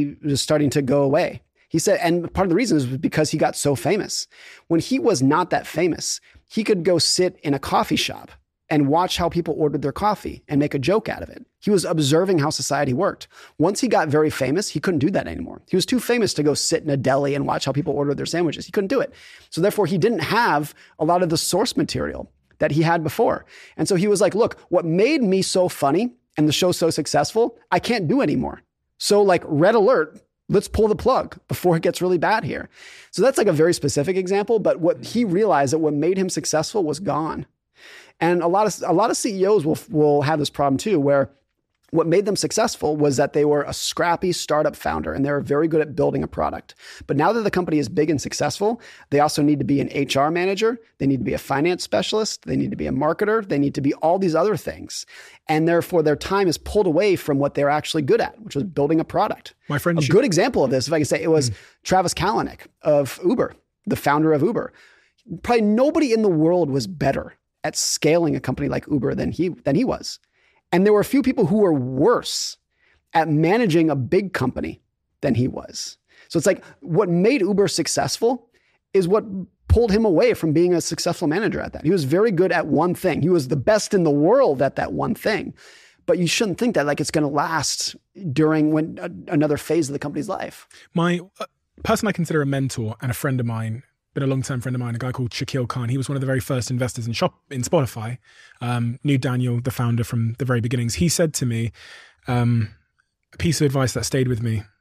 to go away. He said, and part of the reason is because he got so famous. When he was not that famous, he could go sit in a coffee shop and watch how people ordered their coffee and make a joke out of it. He was observing how society worked. Once he got very famous, he couldn't do that anymore. He was too famous to go sit in a deli and watch how people ordered their sandwiches. He couldn't do it. So therefore, he didn't have a lot of the source material that he had before. And so he was like, look, what made me so funny and the show so successful, I can't do anymore. So like, red alert, let's pull the plug before it gets really bad here. So that's like a very specific example, but what he realized that what made him successful was gone. And a lot of CEOs will have this problem too, where what made them successful was that they were a scrappy startup founder and they were very good at building a product. But now that the company is big and successful, they also need to be an HR manager. They need to be a finance specialist. They need to be a marketer. They need to be all these other things. And therefore their time is pulled away from what they're actually good at, which was building a product. My friend, good example of this, if I can say, it was Travis Kalanick of Uber, the founder of Uber. Probably nobody in the world was better at scaling a company like Uber than he was. And there were a few people who were worse at managing a big company than he was. So it's like what made Uber successful is what pulled him away from being a successful manager at that. He was very good at one thing. He was the best in the world at that one thing. But you shouldn't think that like it's going to last during another phase of the company's life. My person I consider a mentor and a friend of mine, been a long-term friend of mine, a guy called Shaquille Khan. He was one of the very first investors in Spotify. Knew Daniel, the founder, from the very beginnings. He said to me a piece of advice that stayed with me,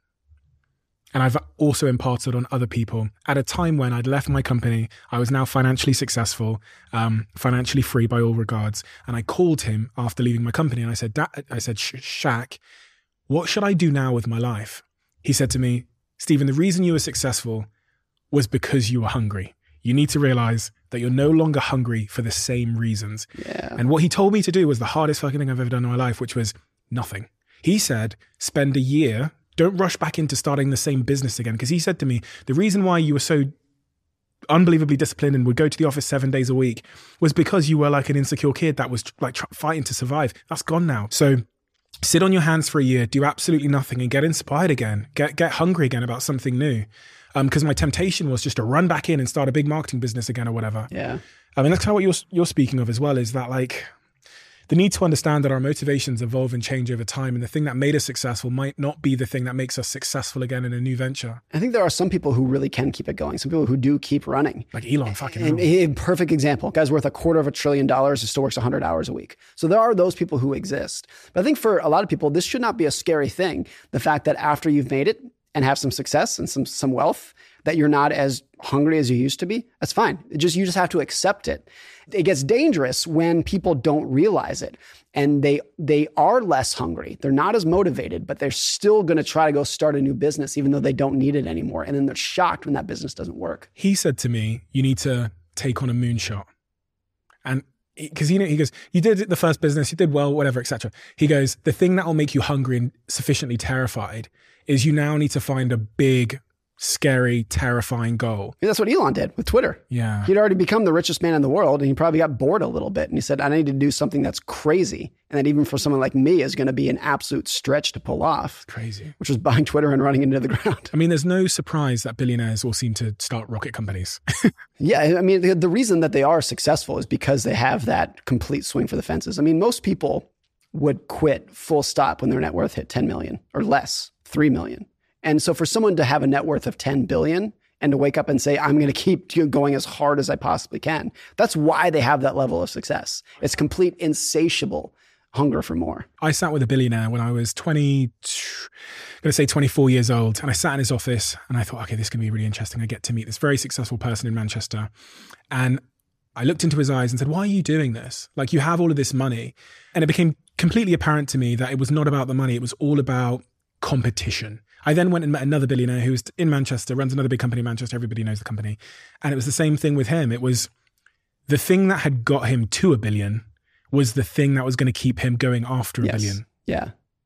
and I've also imparted on other people. At a time when I'd left my company, I was now financially successful, financially free by all regards. And I called him after leaving my company and I said, Shaq, what should I do now with my life? He said to me, Stephen, the reason you were successful was because you were hungry. You need to realize that you're no longer hungry for the same reasons. Yeah. And what he told me to do was the hardest fucking thing I've ever done in my life, which was nothing. He said, spend a year, don't rush back into starting the same business again. Because he said to me, the reason why you were so unbelievably disciplined and would go to the office 7 days a week was because you were like an insecure kid that was like fighting to survive. That's gone now. So sit on your hands for a year, do absolutely nothing and get inspired again. Get hungry again about something new. Because my temptation was just to run back in and start a big marketing business again or whatever. Yeah. I mean, that's kind of what you're speaking of as well, is that like the need to understand that our motivations evolve and change over time. And the thing that made us successful might not be the thing that makes us successful again in a new venture. I think there are some people who really can keep it going. Some people who do keep running. Like Elon fucking and a perfect example. Guy's worth $250 billion who still works 100 hours a week. So there are those people who exist. But I think for a lot of people, this should not be a scary thing. The fact that after you've made it and have some success and some wealth, that you're not as hungry as you used to be, that's fine. You just have to accept it. It gets dangerous when people don't realize it and they are less hungry. They're not as motivated, but they're still going to try to go start a new business even though they don't need it anymore. And then they're shocked when that business doesn't work. He said to me, you need to take on a moonshot. And because he goes, you did the first business, you did well, whatever, etc. He goes, the thing that will make you hungry and sufficiently terrified is you now need to find a big scary, terrifying goal. That's what Elon did with Twitter. Yeah. He'd already become the richest man in the world, and he probably got bored a little bit. And he said, I need to do something that's crazy. And that even for someone like me is going to be an absolute stretch to pull off. Crazy. Which was buying Twitter and running into the ground. I mean, there's no surprise that billionaires all seem to start rocket companies. Yeah. I mean, the reason that they are successful is because they have that complete swing for the fences. I mean, most people would quit full stop when their net worth hit 10 million or less, 3 million. And so for someone to have a net worth of 10 billion and to wake up and say, I'm going to keep going as hard as I possibly can, that's why they have that level of success. It's complete insatiable hunger for more. I sat with a billionaire when I was 24 years old, and I sat in his office and I thought, okay, this is going to be really interesting. I get to meet this very successful person in Manchester. And I looked into his eyes and said, why are you doing this? Like, you have all of this money. And it became completely apparent to me that it was not about the money. It was all about competition. I then went and met another billionaire who's in Manchester, runs another big company in Manchester. Everybody knows the company. And it was the same thing with him. It was the thing that had got him to $1 billion was the thing that was going to keep him going after $1 billion. Yeah.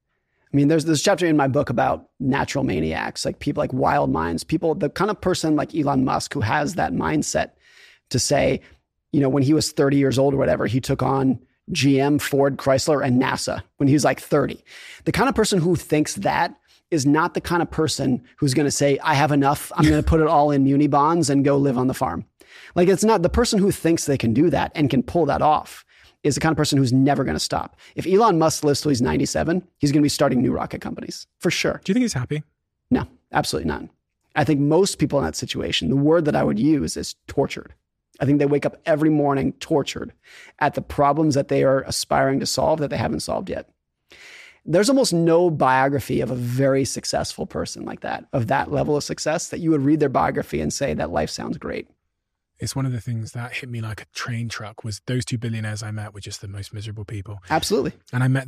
I mean, there's this chapter in my book about natural maniacs, like people like wild minds, people, the kind of person like Elon Musk who has that mindset to say, you know, when he was 30 years old or whatever, he took on GM, Ford, Chrysler, and NASA when he was like 30. The kind of person who thinks that is not the kind of person who's going to say, I have enough, I'm going to put it all in muni bonds and go live on the farm. Like, it's not the person who thinks they can do that and can pull that off is the kind of person who's never going to stop. If Elon Musk lives till he's 97, he's going to be starting new rocket companies for sure. Do you think he's happy? No, absolutely not. I think most people in that situation, the word that I would use is tortured. I think they wake up every morning tortured at the problems that they are aspiring to solve that they haven't solved yet. There's almost no biography of a very successful person like that, of that level of success, that you would read their biography and say that life sounds great. It's one of the things that hit me like a train truck was those two billionaires I met were just the most miserable people. Absolutely. And I met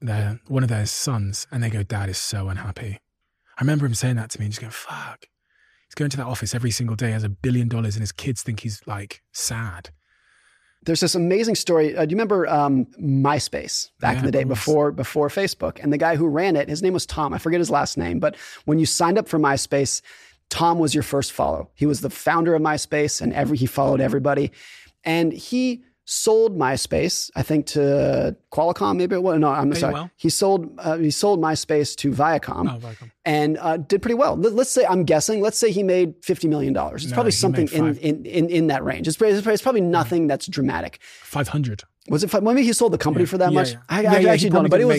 one of their sons, and they go, Dad is so unhappy. I remember him saying that to me and just going, fuck. He's going to that office every single day, has $1 billion, and his kids think he's like sad. There's this amazing story. Do you remember MySpace back in the day before Facebook? And the guy who ran it, his name was Tom. I forget his last name. But when you signed up for MySpace, Tom was your first follow. He was the founder of MySpace, and he followed everybody. And he sold MySpace, I think, to Qualcomm, maybe it was. No, I'm sorry. Well? He sold MySpace to Viacom, Viacom. And did pretty well. Let's say he made $50 million. It's probably something in that range. It's probably nothing that's dramatic. 500. Was it? Maybe he sold the company for that much. Yeah. I actually don't know, but it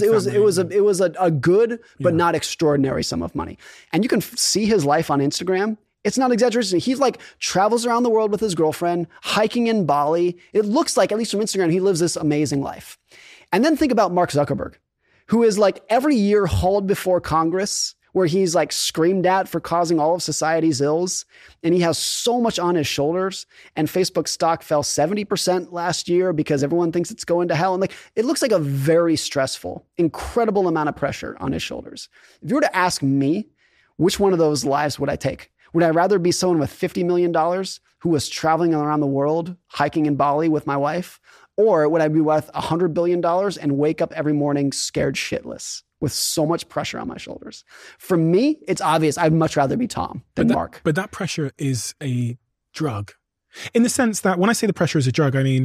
was a good but not extraordinary sum of money. And you can see his life on Instagram. It's not exaggeration. He's like travels around the world with his girlfriend, hiking in Bali. It looks like, at least from Instagram, he lives this amazing life. And then think about Mark Zuckerberg, who is like every year hauled before Congress, where he's like screamed at for causing all of society's ills. And he has so much on his shoulders. And Facebook stock fell 70% last year because everyone thinks it's going to hell. And like, it looks like a very stressful, incredible amount of pressure on his shoulders. If you were to ask me, which one of those lives would I take? Would I rather be someone with $50 million who was traveling around the world, hiking in Bali with my wife? Or would I be worth $100 billion and wake up every morning scared shitless with so much pressure on my shoulders? For me, it's obvious. I'd much rather be Tom than Mark. But that pressure is a drug. In the sense that when I say the pressure is a drug, I mean,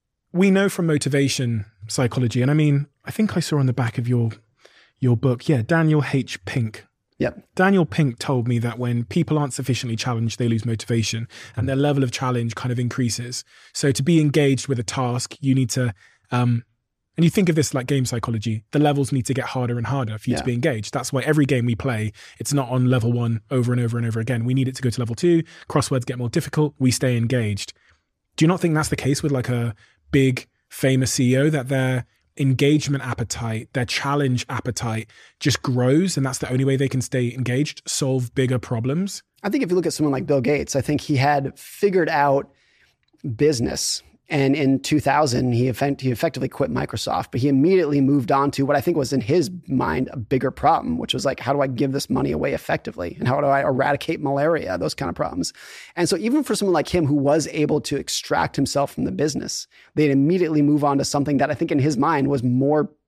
we know from motivation psychology, and I mean, I think I saw on the back of your book, Daniel H. Pink. Yep. Daniel Pink told me that when people aren't sufficiently challenged, they lose motivation and their level of challenge kind of increases. So to be engaged with a task, you need to, and you think of this like game psychology, the levels need to get harder and harder for you to be engaged. That's why every game we play, it's not on level 1 over and over and over again. We need it to go to level 2. Crosswords get more difficult. We stay engaged. Do you not think that's the case with like a big famous CEO, that their engagement appetite, their challenge appetite just grows, and that's the only way they can stay engaged, solve bigger problems? I think if you look at someone like Bill Gates, I think he had figured out business. And in 2000, he effectively quit Microsoft, but he immediately moved on to what I think was in his mind a bigger problem, which was like, how do I give this money away effectively? And how do I eradicate malaria? Those kind of problems. And so even for someone like him who was able to extract himself from the business, they'd immediately move on to something that I think in his mind was more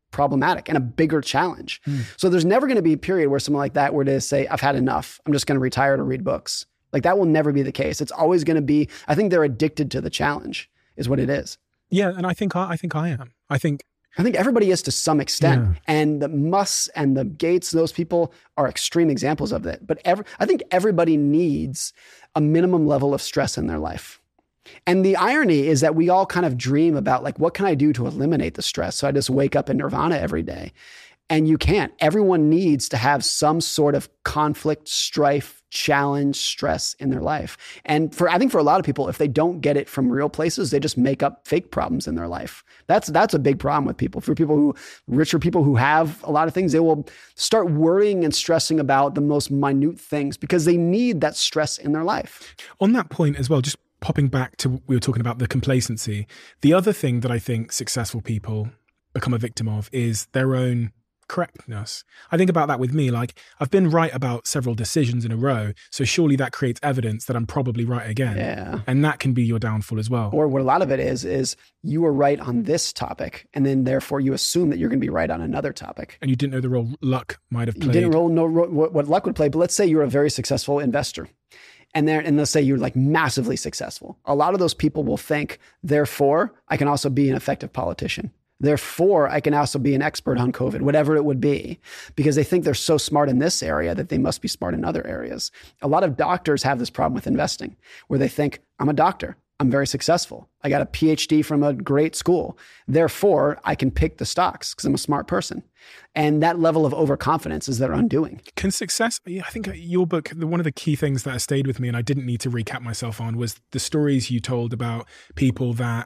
problematic and a bigger challenge. So there's never going to be a period where someone like that were to say, I've had enough. I'm just going to retire to read books. Like that will never be the case. It's always going to be, I think they're addicted to the challenge is what it is. Yeah. And I think I am. I think everybody is to some extent. Yeah. And the Musks and the Gates, those people are extreme examples of that. But I think everybody needs a minimum level of stress in their life. And the irony is that we all kind of dream about like, what can I do to eliminate the stress? So I just wake up in nirvana every day. And you can't. Everyone needs to have some sort of conflict, strife, challenge, stress in their life. And I think for a lot of people, if they don't get it from real places, they just make up fake problems in their life. That's a big problem with people. For richer people who have a lot of things, they will start worrying and stressing about the most minute things because they need that stress in their life. On that point as well, just popping back to, we were talking about the complacency. The other thing that I think successful people become a victim of is their own correctness. I think about that with me, like I've been right about several decisions in a row, so surely that creates evidence that I'm probably right again. Yeah. And that can be your downfall as well. Or what a lot of it is you were right on this topic, and then therefore you assume that you're going to be right on another topic. And you didn't know the role luck might have played. You didn't know what luck would play, but let's say you're a very successful investor. And let's say you're like massively successful. A lot of those people will think, therefore, I can also be an effective politician. Therefore, I can also be an expert on COVID, whatever it would be, because they think they're so smart in this area that they must be smart in other areas. A lot of doctors have this problem with investing, where they think, I'm a doctor. I'm very successful. I got a PhD from a great school. Therefore, I can pick the stocks because I'm a smart person. And that level of overconfidence is their undoing. Can success, I think your book, one of the key things that has stayed with me, and I didn't need to recap myself on, was the stories you told about people that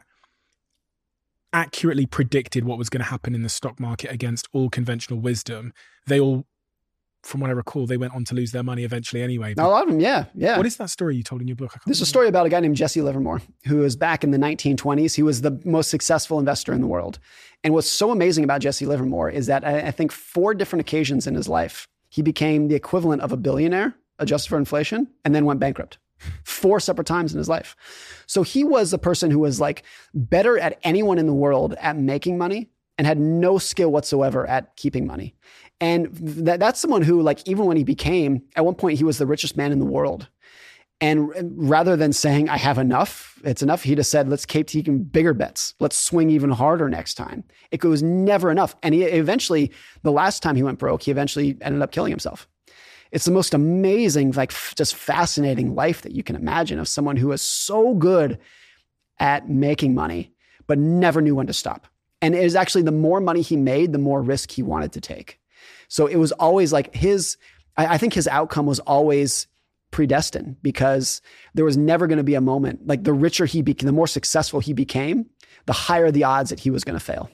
accurately predicted what was going to happen in the stock market against all conventional wisdom. They all, from what I recall, they went on to lose their money eventually anyway. A lot of them, yeah. What is that story you told in your book? This is a story about a guy named Jesse Livermore, who was back in the 1920s. He was the most successful investor in the world. And what's so amazing about Jesse Livermore is that I think 4 different occasions in his life, he became the equivalent of a billionaire, adjusted for inflation, and then went bankrupt. 4 separate times in his life. So he was a person who was like better at anyone in the world at making money and had no skill whatsoever at keeping money. And that's someone who, like, even when he became, at one point, he was the richest man in the world. And rather than saying, I have enough, it's enough, he just said, let's keep taking bigger bets. Let's swing even harder next time. It was never enough. And he eventually, the last time he went broke, he eventually ended up killing himself. It's the most amazing, like just fascinating life that you can imagine of someone who is so good at making money, but never knew when to stop. And it was actually the more money he made, the more risk he wanted to take. So it was always like I think his outcome was always predestined, because there was never going to be a moment, like the richer he became, the more successful he became, the higher the odds that he was going to fail.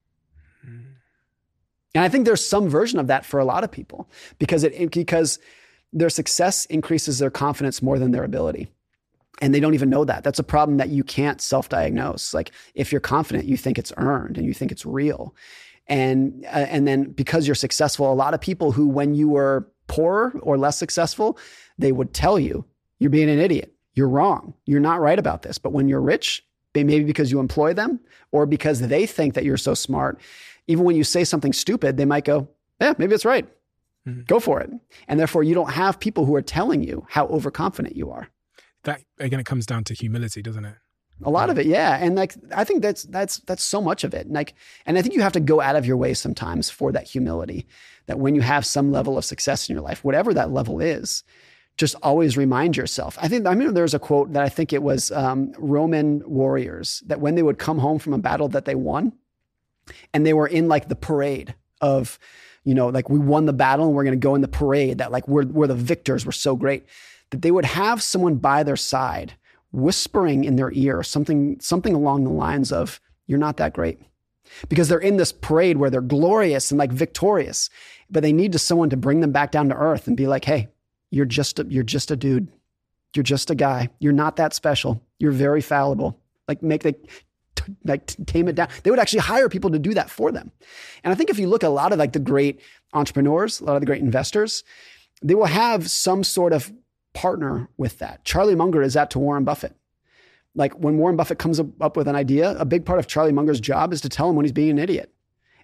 And I think there's some version of that for a lot of people, because their success increases their confidence more than their ability. And they don't even know that. That's a problem that you can't self-diagnose. Like, if you're confident, you think it's earned and you think it's real. And then because you're successful, a lot of people who, when you were poorer or less successful, they would tell you, you're being an idiot. You're wrong. You're not right about this. But when you're rich, maybe because you employ them or because they think that you're so smart, even when you say something stupid, they might go, yeah, maybe it's right. Mm-hmm. Go for it. And therefore, you don't have people who are telling you how overconfident you are. That, again, it comes down to humility, doesn't it? A lot of it, yeah. And like, I think that's so much of it. And I think you have to go out of your way sometimes for that humility, that when you have some level of success in your life, whatever that level is, just always remind yourself. I mean, there's a quote that I think it was Roman warriors, that when they would come home from a battle that they won, and they were in like the parade of, like, we won the battle and we're going to go in the parade, that like we're the victors, we're so great, that they would have someone by their side whispering in their ear something along the lines of, you're not that great. Because they're in this parade where they're glorious and like victorious, but they need someone to bring them back down to earth and be like, hey, you're just a dude. You're just a guy. You're not that special. You're very fallible. Like, tame it down. They would actually hire people to do that for them. And I think if you look at a lot of like the great entrepreneurs, a lot of the great investors, they will have some sort of partner with that. Charlie Munger is that to Warren Buffett. Like, when Warren Buffett comes up with an idea, a big part of Charlie Munger's job is to tell him when he's being an idiot.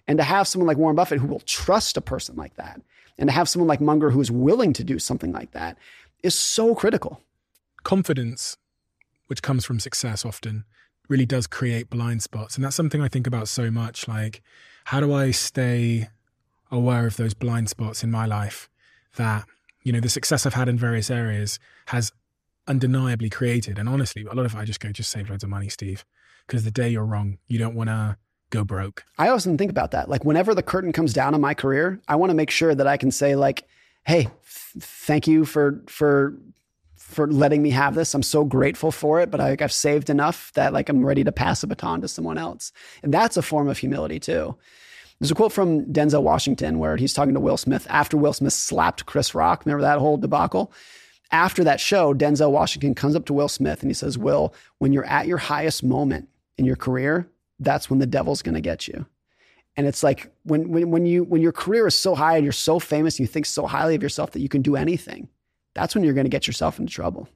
And to have someone like Warren Buffett who will trust a person like that, and to have someone like Munger who is willing to do something like that is so critical. Confidence, which comes from success often, really does create blind spots. And that's something I think about so much. Like, how do I stay aware of those blind spots in my life that, you know, the success I've had in various areas has undeniably created? And honestly, a lot of it, I just go, just save loads of money, Steve, because the day you're wrong, you don't want to go broke. I often think about that. Like, whenever the curtain comes down on my career, I want to make sure that I can say, like, hey, thank you for letting me have this. I'm so grateful for it, but I've saved enough that, like, I'm ready to pass a baton to someone else. And that's a form of humility too. There's a quote from Denzel Washington where he's talking to Will Smith after Will Smith slapped Chris Rock. Remember that whole debacle? After that show, Denzel Washington comes up to Will Smith and he says, Will, when you're at your highest moment in your career, that's when the devil's going to get you. And it's like when your career is so high and you're so famous and you think so highly of yourself that you can do anything, that's when you're going to get yourself into trouble.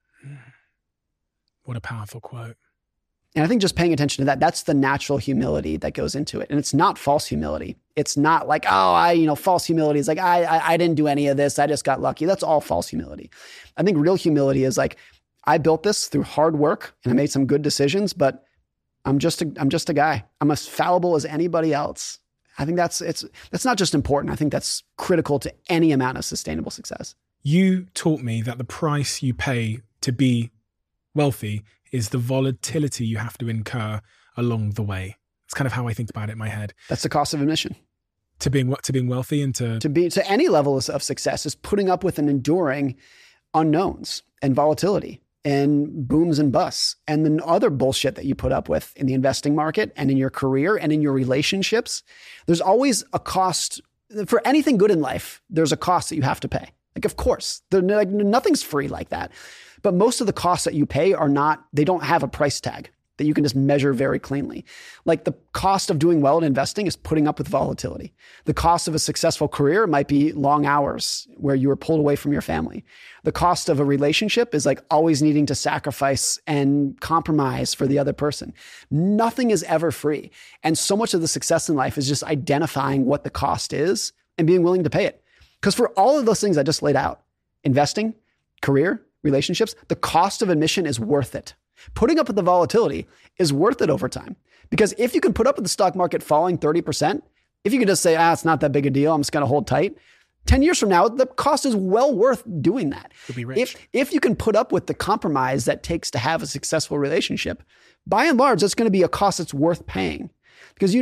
What a powerful quote. And I think just paying attention to that, that's the natural humility that goes into it. And it's not false humility. It's not like, false humility is like, I didn't do any of this. I just got lucky. That's all false humility. I think real humility is like, I built this through hard work and I made some good decisions, but I'm just a guy. I'm as fallible as anybody else. I think that's not just important. I think that's critical to any amount of sustainable success. You taught me that the price you pay to be wealthy is the volatility you have to incur along the way. It's kind of how I think about it in my head. That's the cost of admission. To being wealthy and to any level of success is putting up with and enduring unknowns and volatility and booms and busts and the other bullshit that you put up with in the investing market and in your career and in your relationships. There's always a cost for anything good in life. There's a cost that you have to pay. Like, of course, nothing's free like that. But most of the costs that you pay they don't have a price tag that you can just measure very cleanly. Like, the cost of doing well in investing is putting up with volatility. The cost of a successful career might be long hours where you were pulled away from your family. The cost of a relationship is like always needing to sacrifice and compromise for the other person. Nothing is ever free. And so much of the success in life is just identifying what the cost is and being willing to pay it. Because for all of those things I just laid out, investing, career, relationships, the cost of admission is worth it. Putting up with the volatility is worth it over time. Because if you can put up with the stock market falling 30%, if you can just say, it's not that big a deal, I'm just going to hold tight, 10 years from now, the cost is well worth doing that. You'll be rich. If you can put up with the compromise that takes to have a successful relationship, by and large, that's going to be a cost that's worth paying. Because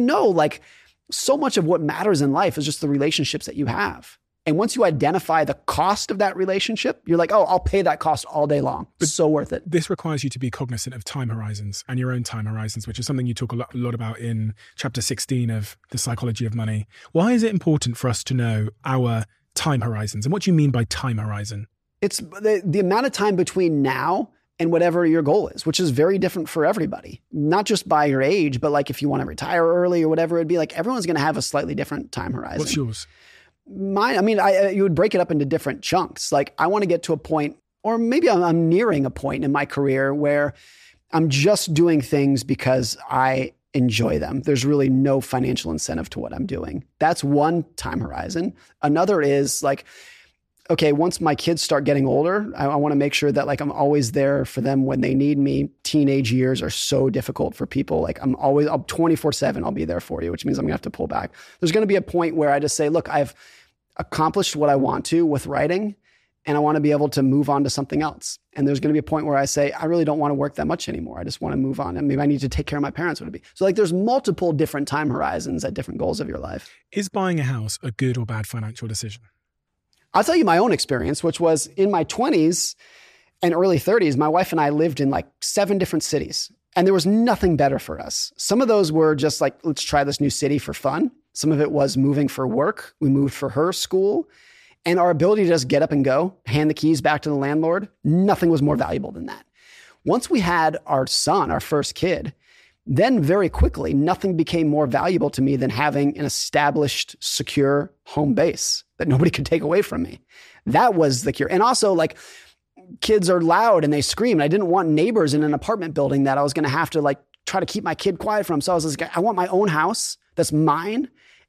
so much of what matters in life is just the relationships that you have. And once you identify the cost of that relationship, you're like, I'll pay that cost all day long. It's so worth it. This requires you to be cognizant of time horizons and your own time horizons, which is something you talk a lot about in chapter 16 of The Psychology of Money. Why is it important for us to know our time horizons? And what do you mean by time horizon? It's the amount of time between now and whatever your goal is, which is very different for everybody. Not just by your age, but like if you want to retire early or whatever, it'd be like everyone's going to have a slightly different time horizon. What's yours? Mine, you would break it up into different chunks. Like, I want to get to a point, or maybe I'm nearing a point in my career where I'm just doing things because I enjoy them. There's really no financial incentive to what I'm doing. That's one time horizon. Another is like, okay, once my kids start getting older, I want to make sure that like I'm always there for them when they need me. Teenage years are so difficult for people. Like, I'm 24/7, I'll be there for you, which means I'm gonna have to pull back. There's gonna be a point where I just say, look, I've accomplished what I want to with writing, and I want to be able to move on to something else. And there's gonna be a point where I say, I really don't want to work that much anymore. I just want to move on. And maybe I need to take care of my parents, would it be? So like, there's multiple different time horizons at different goals of your life. Is buying a house a good or bad financial decision? I'll tell you my own experience, which was in my 20s and early 30s, my wife and I lived in like 7 different cities, and there was nothing better for us. Some of those were just like, let's try this new city for fun. Some of it was moving for work. We moved for her school, and our ability to just get up and go, hand the keys back to the landlord, nothing was more valuable than that. Once we had our son, our first kid, then very quickly, nothing became more valuable to me than having an established, secure home base that nobody could take away from me. That was the cure. And also, like, kids are loud and they scream. And I didn't want neighbors in an apartment building that I was going to have to like try to keep my kid quiet from. So I was like, I want my own house that's mine.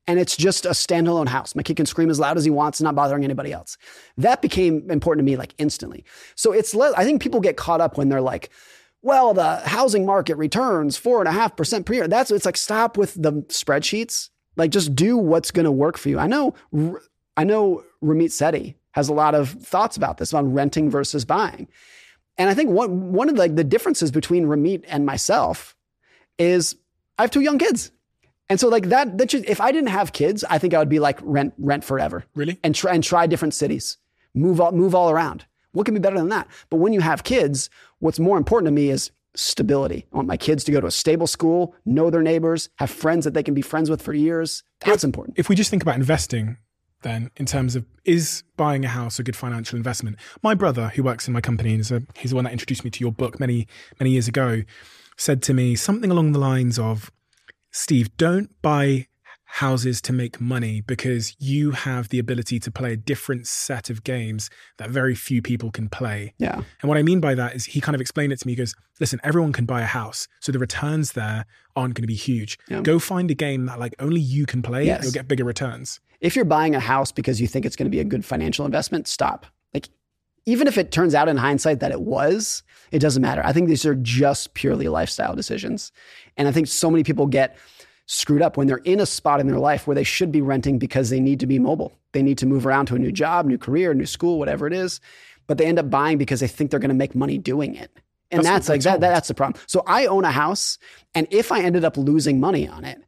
and it's just a standalone house. My kid can scream as loud as he wants, not bothering anybody else. That became important to me like instantly. So I think people get caught up when they're like, well, the housing market returns 4.5% per year. It's like, stop with the spreadsheets. Like, just do what's going to work for you. I know Ramit Sethi has a lot of thoughts about this, about renting versus buying. And I think one of the differences between Ramit and myself is I have 2 young kids. And so like that should, if I didn't have kids, I think I would be like rent forever. Really? And try different cities, move all around. What can be better than that? But when you have kids, what's more important to me is stability. I want my kids to go to a stable school, know their neighbors, have friends that they can be friends with for years. That's important. If we just think about investing then, in terms of, is buying a house a good financial investment? My brother, who works in my company, he's the one that introduced me to your book many, many years ago, said to me something along the lines of, Steve, don't buy houses to make money because you have the ability to play a different set of games that very few people can play. Yeah. And what I mean by that is he kind of explained it to me. He goes, listen, everyone can buy a house. So the returns there aren't going to be huge. Yeah. Go find a game that like only you can play. Yes. You'll get bigger returns. If you're buying a house because you think it's going to be a good financial investment, stop. Like, even if it turns out in hindsight that it doesn't matter. I think these are just purely lifestyle decisions. And I think so many people get screwed up when they're in a spot in their life where they should be renting because they need to be mobile. They need to move around to a new job, new career, new school, whatever it is. But they end up buying because they think they're going to make money doing it. And that's the problem. So I own a house, and if I ended up losing money on it,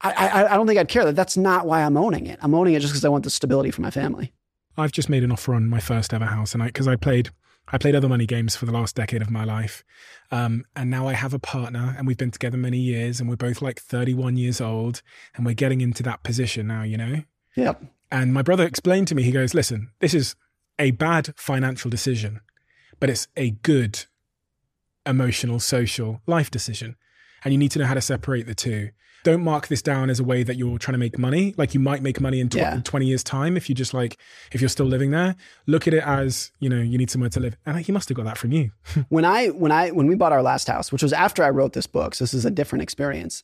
I don't think I'd care. That's not why I'm owning it. I'm owning it just because I want the stability for my family. I've just made an offer on my first ever house, and because I played other money games for the last decade of my life. And now I have a partner, and we've been together many years, and we're both like 31 years old, and we're getting into that position now, you know? Yep. And my brother explained to me, he goes, listen, this is a bad financial decision, but it's a good emotional, social life decision. And you need to know how to separate the two. Don't mark this down as a way that you're trying to make money. Like, you might make money in 20 years time if if you're still living there. Look at it as, you need somewhere to live. And he must have got that from you. When we bought our last house, which was after I wrote this book, so this is a different experience.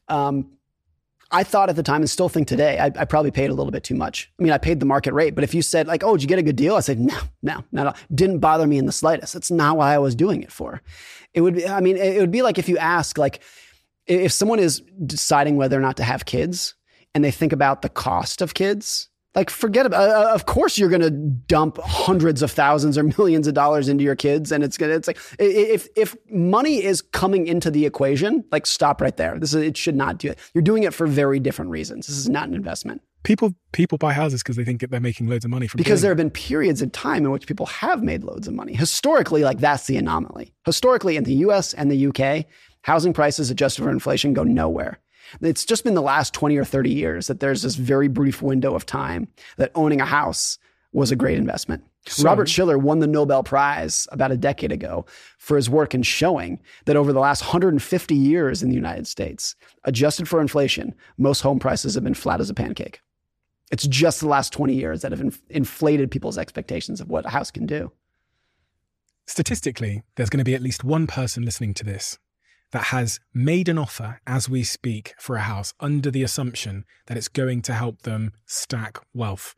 I thought at the time, and still think today, I probably paid a little bit too much. I mean, I paid the market rate, but if you said like, oh, did you get a good deal? I said, no, not at all. Didn't bother me in the slightest. That's not why I was doing it for. It would be like if you ask, like, if someone is deciding whether or not to have kids and they think about the cost of kids, like, forget about, of course you're going to dump hundreds of thousands or millions of dollars into your kids. And it's like, if money is coming into the equation, like, stop right there. It should not do it. You're doing it for very different reasons. This is not an investment. People buy houses because they think they're making loads of money from because there have been periods of time in which people have made loads of money. Historically, like, that's the anomaly. Historically, in the US and the UK, housing prices adjusted for inflation go nowhere. It's just been the last 20 or 30 years that there's this very brief window of time that owning a house was a great investment. Robert Shiller won the Nobel Prize about a decade ago for his work in showing that over the last 150 years in the United States, adjusted for inflation, most home prices have been flat as a pancake. It's just the last 20 years that have inflated people's expectations of what a house can do. Statistically, there's going to be at least one person listening to this that has made an offer as we speak for a house under the assumption that it's going to help them stack wealth.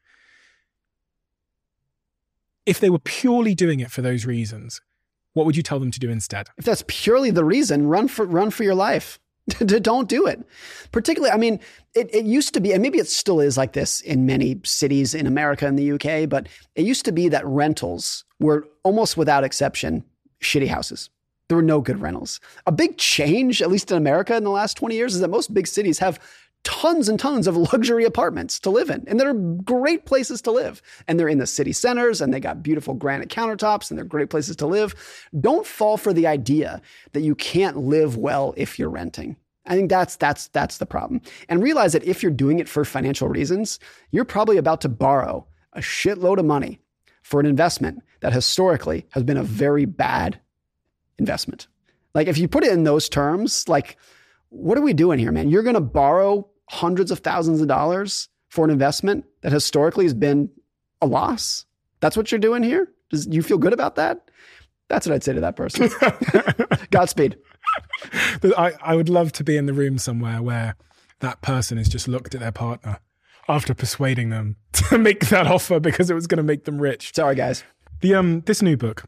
If they were purely doing it for those reasons, what would you tell them to do instead? If that's purely the reason, run for your life. Don't do it. Particularly, I mean, it used to be, and maybe it still is like this in many cities in America and the UK, but it used to be that rentals were almost without exception shitty houses. There were no good rentals. A big change, at least in America in the last 20 years, is that most big cities have tons and tons of luxury apartments to live in. And they're great places to live. And they're in the city centers, and they got beautiful granite countertops, and they're great places to live. Don't fall for the idea that you can't live well if you're renting. I think that's the problem. And realize that if you're doing it for financial reasons, you're probably about to borrow a shitload of money for an investment that historically has been a very bad investment. Like, if you put it in those terms, like, what are we doing here, man? You're going to borrow hundreds of thousands of dollars for an investment that historically has been a loss? That's what you're doing here? Do you feel good about that? That's what I'd say to that person. Godspeed. I would love to be in the room somewhere where that person has just looked at their partner after persuading them to make that offer because it was going to make them rich. Sorry, guys. This new book,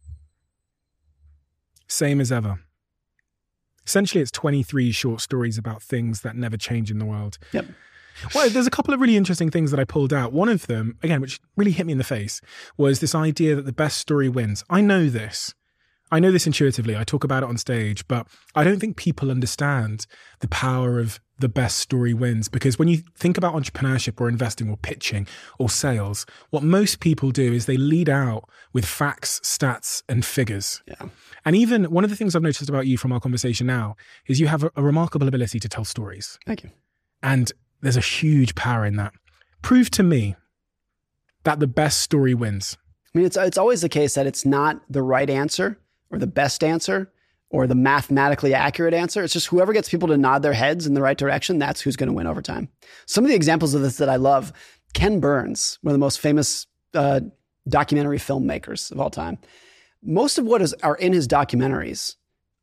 Same as Ever. Essentially, it's 23 short stories about things that never change in the world. Yep. Well, there's a couple of really interesting things that I pulled out. One of them, again, which really hit me in the face, was this idea that the best story wins. I know this intuitively. I talk about it on stage, but I don't think people understand the power of the best story wins. Because when you think about entrepreneurship or investing or pitching or sales, what most people do is they lead out with facts, stats, and figures. Yeah. And even one of the things I've noticed about you from our conversation now is you have a remarkable ability to tell stories. Thank you. And there's a huge power in that. Prove to me that the best story wins. I mean, it's always the case that it's not the right answer or the best answer or the mathematically accurate answer. It's just whoever gets people to nod their heads in the right direction, that's who's going to win over time. Some of the examples of this that I love, Ken Burns, one of the most famous documentary filmmakers of all time. Most of what are in his documentaries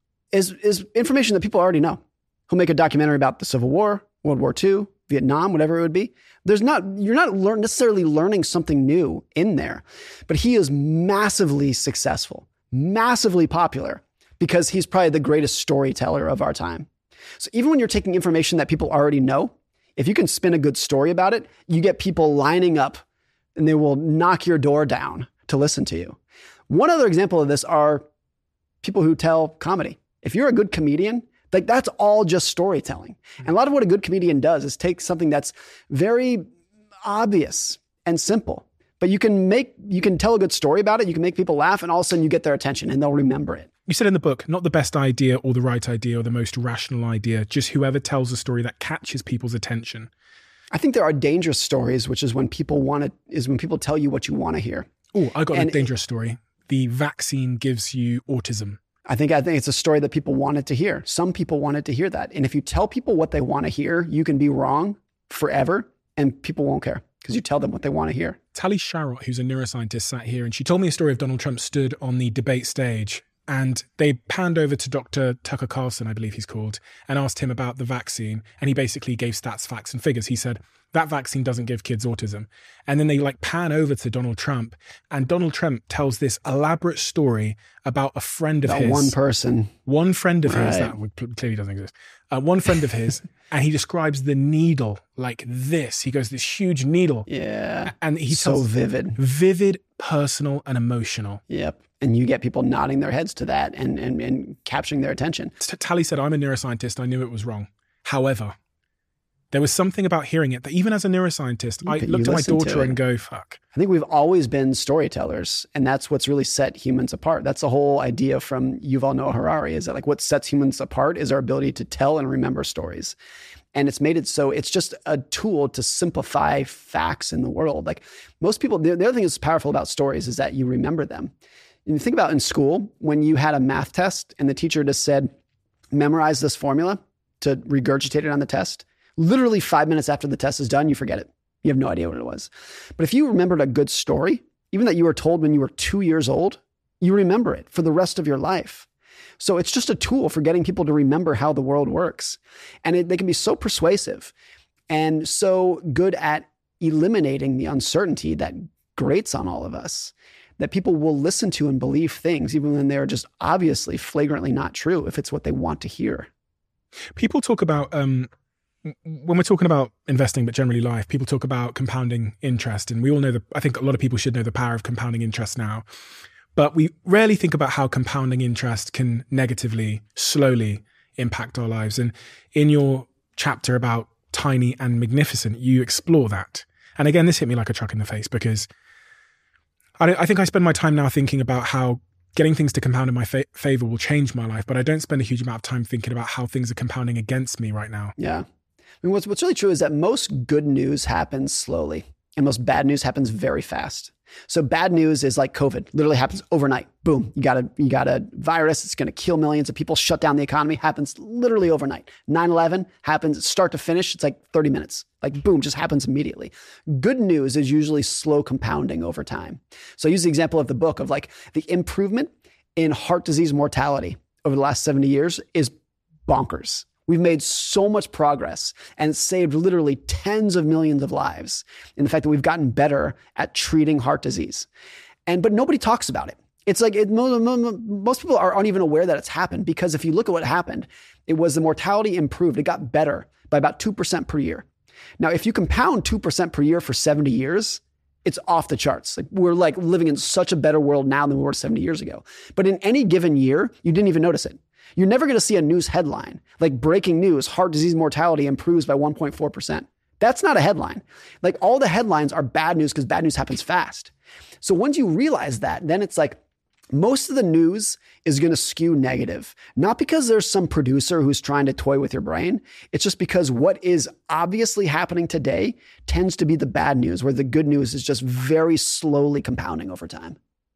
is information that people already know. He'll make a documentary about the Civil War, World War II, Vietnam, whatever it would be. You're not necessarily learning something new in there, but he is massively successful, massively popular because he's probably the greatest storyteller of our time. So even when you're taking information that people already know, if you can spin a good story about it, you get people lining up and they will knock your door down to listen to you. One other example of this are people who tell comedy. If you're a good comedian, like that's all just storytelling. And a lot of what a good comedian does is take something that's very obvious and simple, but you can tell a good story about it. You can make people laugh and all of a sudden you get their attention and they'll remember it. You said in the book, not the best idea or the right idea or the most rational idea, just whoever tells a story that catches people's attention. I think there are dangerous stories, which is when people tell you what you want to hear. Oh, I got a dangerous story. The vaccine gives you autism. I think it's a story that people wanted to hear. Some people wanted to hear that. And if you tell people what they want to hear, you can be wrong forever and people won't care because you tell them what they want to hear. Tali Sharot, who's a neuroscientist, sat here and she told me a story of Donald Trump stood on the debate stage and they panned over to Dr. Tucker Carlson, I believe he's called, and asked him about the vaccine. And he basically gave stats, facts, and figures. He said, that vaccine doesn't give kids autism. And then they pan over to Donald Trump and Donald Trump tells this elaborate story about a friend of his. One person. One friend of his, Right. that clearly doesn't exist. One friend of his, and he describes the needle like this. He goes, this huge needle. Yeah. And he so tells vivid. Vivid, personal, and emotional. Yep. And you get people nodding their heads to that and capturing their attention. Tali said, I'm a neuroscientist. I knew it was wrong. However, there was something about hearing it that even as a neuroscientist, I looked at my daughter and go, fuck. I think we've always been storytellers, and that's what's really set humans apart. That's the whole idea from Yuval Noah Harari, is that what sets humans apart is our ability to tell and remember stories. And it's made it so it's just a tool to simplify facts in the world. Like most people, the other thing that's powerful about stories is that you remember them. And you think about in school, when you had a math test and the teacher just said, memorize this formula to regurgitate it on the test. Literally 5 minutes after the test is done, you forget it. You have no idea what it was. But if you remembered a good story, even that you were told when you were 2 years old, you remember it for the rest of your life. So it's just a tool for getting people to remember how the world works. And they can be so persuasive and so good at eliminating the uncertainty that grates on all of us, that people will listen to and believe things, even when they're just obviously flagrantly not true, if it's what they want to hear. People talk about, when we're talking about investing, but generally life, people talk about compounding interest. And we all know I think a lot of people should know the power of compounding interest now. But we rarely think about how compounding interest can negatively, slowly impact our lives. And in your chapter about Tiny and Magnificent, you explore that. And again, this hit me like a truck in the face because I think I spend my time now thinking about how getting things to compound in my favor will change my life, but I don't spend a huge amount of time thinking about how things are compounding against me right now. Yeah. I mean, what's really true is that most good news happens slowly and most bad news happens very fast. So bad news is like COVID, literally happens overnight. Boom, you got a virus. It's going to kill millions of people, shut down the economy, happens literally overnight. 9/11 happens start to finish. It's like 30 minutes. Like boom, just happens immediately. Good news is usually slow compounding over time. So I use the example of the book of like the improvement in heart disease mortality over the last 70 years is bonkers. We've made so much progress and saved literally tens of millions of lives in the fact that we've gotten better at treating heart disease. But nobody talks about it. It's like most people aren't even aware that it's happened, because if you look at what happened, it was the mortality improved. It got better by about 2% per year. Now, if you compound 2% per year for 70 years, it's off the charts. Like, we're like living in such a better world now than we were 70 years ago. But in any given year, you didn't even notice it. You're never going to see a news headline like breaking news, heart disease mortality improves by 1.4%. That's not a headline. Like, all the headlines are bad news because bad news happens fast. So once you realize that, then it's like most of the news is going to skew negative, not because there's some producer who's trying to toy with your brain. It's just because what is obviously happening today tends to be the bad news, where the good news is just very slowly compounding over time.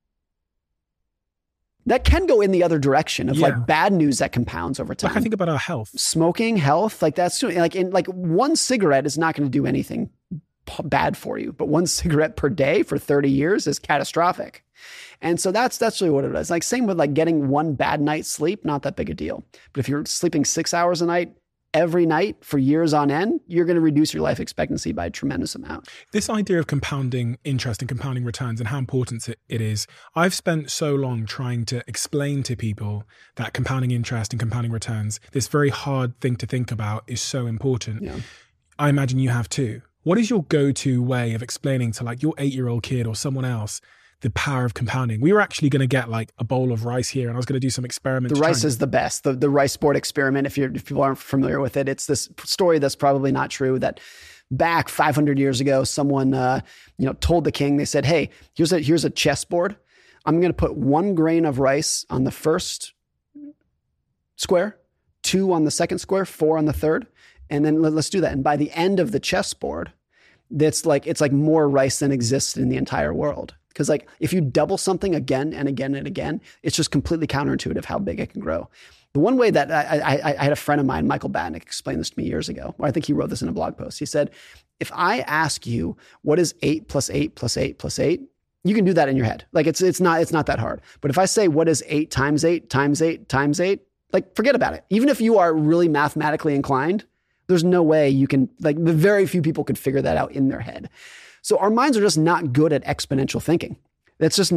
That can go in the other direction of like bad news that compounds over time. Like, I think about our health. Smoking, health, like that's like one cigarette is not going to do anything bad for you, but one cigarette per day for 30 years is catastrophic. And so that's really what it is. Like, same with like getting one bad night's sleep, not that big a deal. But if you're sleeping 6 hours a night, every night for years on end, you're going to reduce your life expectancy by a tremendous amount. This idea of compounding interest and compounding returns and how important it is, I've spent so long trying to explain to people that compounding interest and compounding returns, this very hard thing to think about, is so important. Yeah. I imagine you have too. What is your go-to way of explaining to like your 8-year-old kid or someone else the power of compounding? We were actually going to get like a bowl of rice here, and I was going to do some experiments. The rice is the best. The rice board experiment, if people aren't familiar with it, it's this story that's probably not true, that back 500 years ago, someone told the king, they said, hey, here's a chessboard. I'm going to put 1 grain of rice on the first square, 2 on the second square, 4 on the third. And then let's do that. And by the end of the chessboard, it's like more rice than exists in the entire world. Because like if you double something again and again and again, it's just completely counterintuitive how big it can grow. The one way that I had a friend of mine, Michael Batnick, explain this to me years ago, or I think he wrote this in a blog post. He said, if I ask you what is 8 plus 8 plus 8 plus 8, you can do that in your head. Like it's not that hard. But if I say what is 8 times 8 times 8 times 8, like forget about it. Even if you are really mathematically inclined, there's no way you can, like very few people could figure that out in their head. So our minds are just not good at exponential thinking. It's just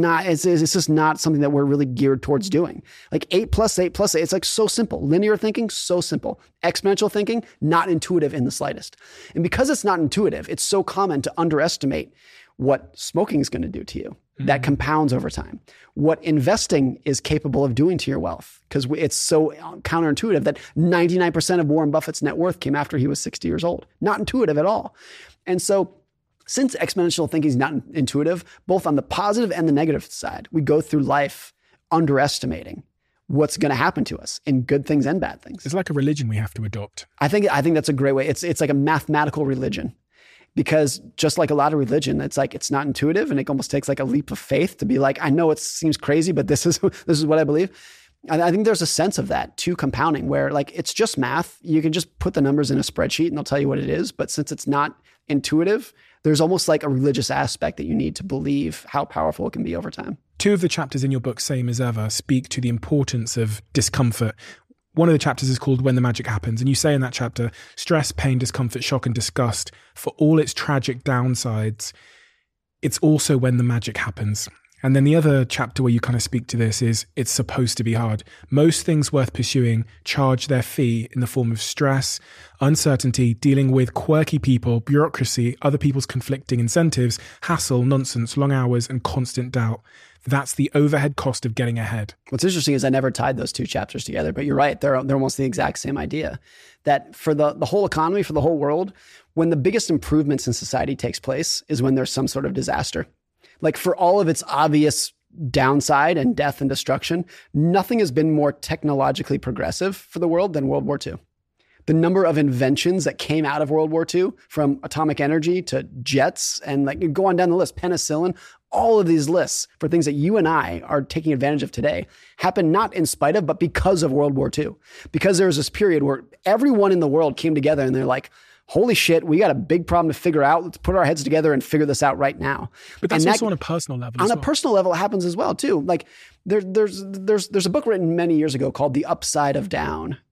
not something that we're really geared towards doing. Like 8 plus 8 plus 8, it's like so simple. Linear thinking, so simple. Exponential thinking, not intuitive in the slightest. And because it's not intuitive, it's so common to underestimate what smoking is going to do to you. That compounds over time. What investing is capable of doing to your wealth, because it's so counterintuitive that 99% of Warren Buffett's net worth came after he was 60 years old. Not intuitive at all. And so since exponential thinking is not intuitive, both on the positive and the negative side, we go through life underestimating what's going to happen to us in good things and bad things. It's like a religion we have to adopt. I think that's a great way. It's like a mathematical religion. Because just like a lot of religion, it's like it's not intuitive, and it almost takes like a leap of faith to be like, I know it seems crazy, but this is what I believe. And I think there's a sense of that to compounding, where like it's just math. You can just put the numbers in a spreadsheet and they'll tell you what it is. But since it's not intuitive, there's almost like a religious aspect that you need to believe how powerful it can be over time. 2 of the chapters in your book, Same as Ever, speak to the importance of discomfort. One of the chapters is called When the Magic Happens. And you say in that chapter, stress, pain, discomfort, shock, and disgust, for all its tragic downsides, it's also when the magic happens. And then the other chapter where you kind of speak to this is, it's supposed to be hard. Most things worth pursuing charge their fee in the form of stress, uncertainty, dealing with quirky people, bureaucracy, other people's conflicting incentives, hassle, nonsense, long hours, and constant doubt. That's the overhead cost of getting ahead. What's interesting is I never tied those 2 chapters together, but you're right. They're almost the exact same idea, that for the whole economy, for the whole world, when the biggest improvements in society takes place is when there's some sort of disaster. Like for all of its obvious downside and death and destruction, nothing has been more technologically progressive for the world than World War II. The number of inventions that came out of World War II, from atomic energy to jets, and like go on down the list, penicillin, all of these lists for things that you and I are taking advantage of today happened not in spite of, but because of World War II. Because there was this period where everyone in the world came together and they're like, holy shit, we got a big problem to figure out. Let's put our heads together and figure this out right now. But that's also on a personal level. On a personal level, it happens as well too. Like there's a book written many years ago called The Upside of Down.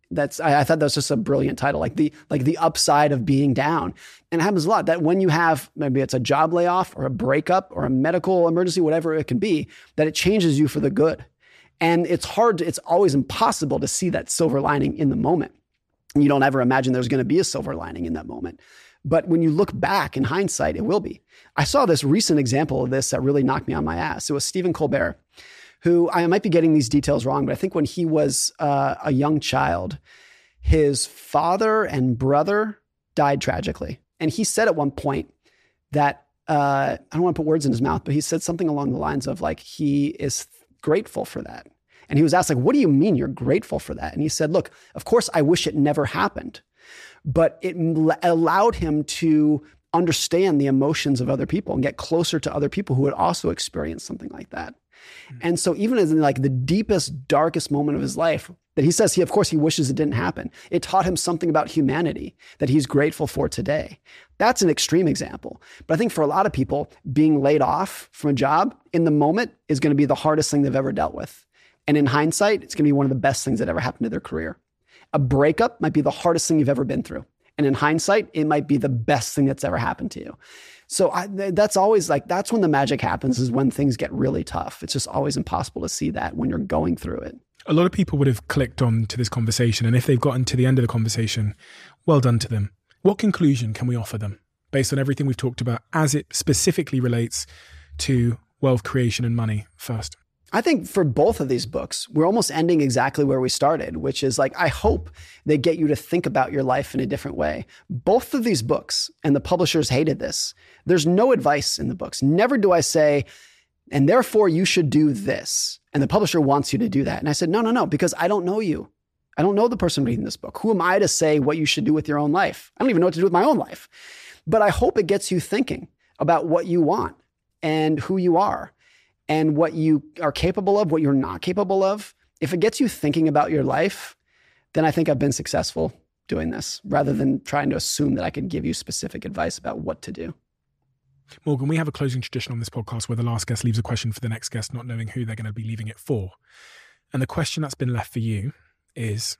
I thought that was just a brilliant title, like the upside of being down. And it happens a lot that when you have, maybe it's a job layoff or a breakup or a medical emergency, whatever it could be, that it changes you for the good. And it's always impossible to see that silver lining in the moment. And you don't ever imagine there's going to be a silver lining in that moment. But when you look back in hindsight, it will be. I saw this recent example of this that really knocked me on my ass. It was Stephen Colbert, who, I might be getting these details wrong, but I think when he was a young child, his father and brother died tragically. And he said at one point that, I don't want to put words in his mouth, but he said something along the lines of like, he is grateful for that. And he was asked, like, what do you mean you're grateful for that? And he said, look, of course, I wish it never happened, but it allowed him to understand the emotions of other people and get closer to other people who had also experienced something like that. And so even as in like the deepest, darkest moment of his life, that he says of course he wishes it didn't happen, it taught him something about humanity that he's grateful for today. That's an extreme example. But I think for a lot of people, being laid off from a job in the moment is going to be the hardest thing they've ever dealt with. And in hindsight, it's going to be one of the best things that ever happened to their career. A breakup might be the hardest thing you've ever been through. And in hindsight, it might be the best thing that's ever happened to you. So that's always like, that's when the magic happens, is when things get really tough. It's just always impossible to see that when you're going through it. A lot of people would have clicked on to this conversation, and if they've gotten to the end of the conversation, well done to them. What conclusion can we offer them based on everything we've talked about as it specifically relates to wealth creation and money first? I think for both of these books, we're almost ending exactly where we started, which is like, I hope they get you to think about your life in a different way. Both of these books, and the publishers hated this, there's no advice in the books. Never do I say, and therefore you should do this. And the publisher wants you to do that. And I said, no, because I don't know you. I don't know the person reading this book. Who am I to say what you should do with your own life? I don't even know what to do with my own life. But I hope it gets you thinking about what you want and who you are, and what you are capable of, what you're not capable of. If it gets you thinking about your life, then I think I've been successful doing this, rather than trying to assume that I could give you specific advice about what to do. Morgan, we have a closing tradition on this podcast where the last guest leaves a question for the next guest, not knowing who they're going to be leaving it for. And the question that's been left for you is,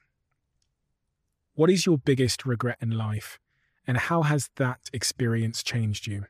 what is your biggest regret in life, and how has that experience changed you?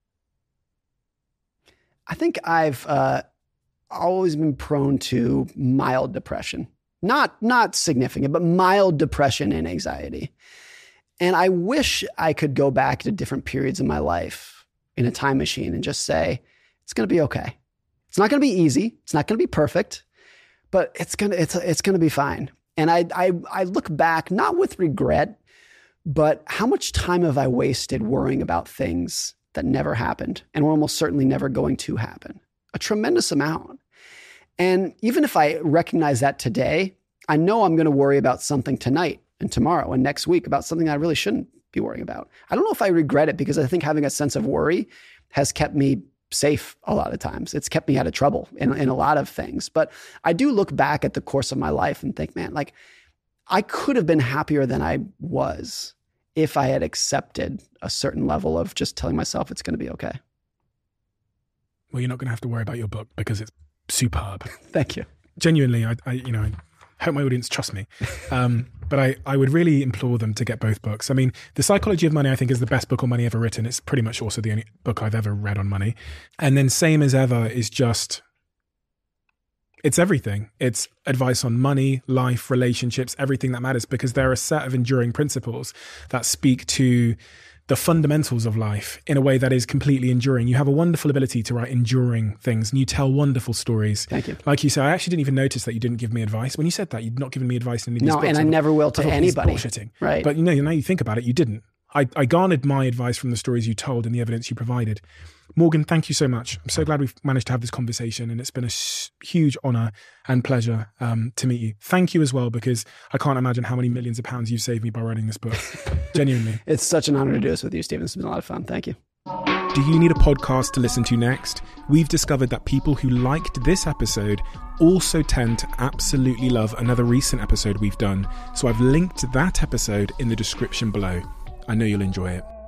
I think I've always been prone to mild depression. Not significant, but mild depression and anxiety. And I wish I could go back to different periods in my life in a time machine and just say, it's going to be okay. It's not going to be easy. It's not going to be perfect, but it's going to be fine. And I look back, not with regret, but how much time have I wasted worrying about things that never happened and were almost certainly never going to happen? A tremendous amount. And even if I recognize that today, I know I'm going to worry about something tonight and tomorrow and next week about something I really shouldn't be worrying about. I don't know if I regret it, because I think having a sense of worry has kept me safe a lot of times. It's kept me out of trouble in a lot of things. But I do look back at the course of my life and think, man, like, I could have been happier than I was if I had accepted a certain level of just telling myself it's going to be okay. Well, you're not going to have to worry about your book because it's superb. Thank you. Genuinely, I hope my audience trusts me. But I would really implore them to get both books. I mean, The Psychology of Money, I think, is the best book on money ever written. It's pretty much also the only book I've ever read on money. And then Same as Ever is just, it's everything. It's advice on money, life, relationships, everything that matters, because there are a set of enduring principles that speak to the fundamentals of life in a way that is completely enduring. You have a wonderful ability to write enduring things, and you tell wonderful stories. Thank you. Like you said, I actually didn't even notice that you didn't give me advice. When you said that, you'd not given me advice in any of these books. No, and I never will to anybody. Bullshitting. Right. But now you think about it, you didn't. I garnered my advice from the stories you told and the evidence you provided. Morgan, thank you so much. I'm so glad we've managed to have this conversation, and it's been a huge honor and pleasure to meet you. Thank you as well, because I can't imagine how many millions of pounds you've saved me by writing this book. Genuinely. It's such an honor to do this with you, Stephen. It's been a lot of fun. Thank you. Do you need a podcast to listen to next? We've discovered that people who liked this episode also tend to absolutely love another recent episode we've done. So I've linked that episode in the description below. I know you'll enjoy it.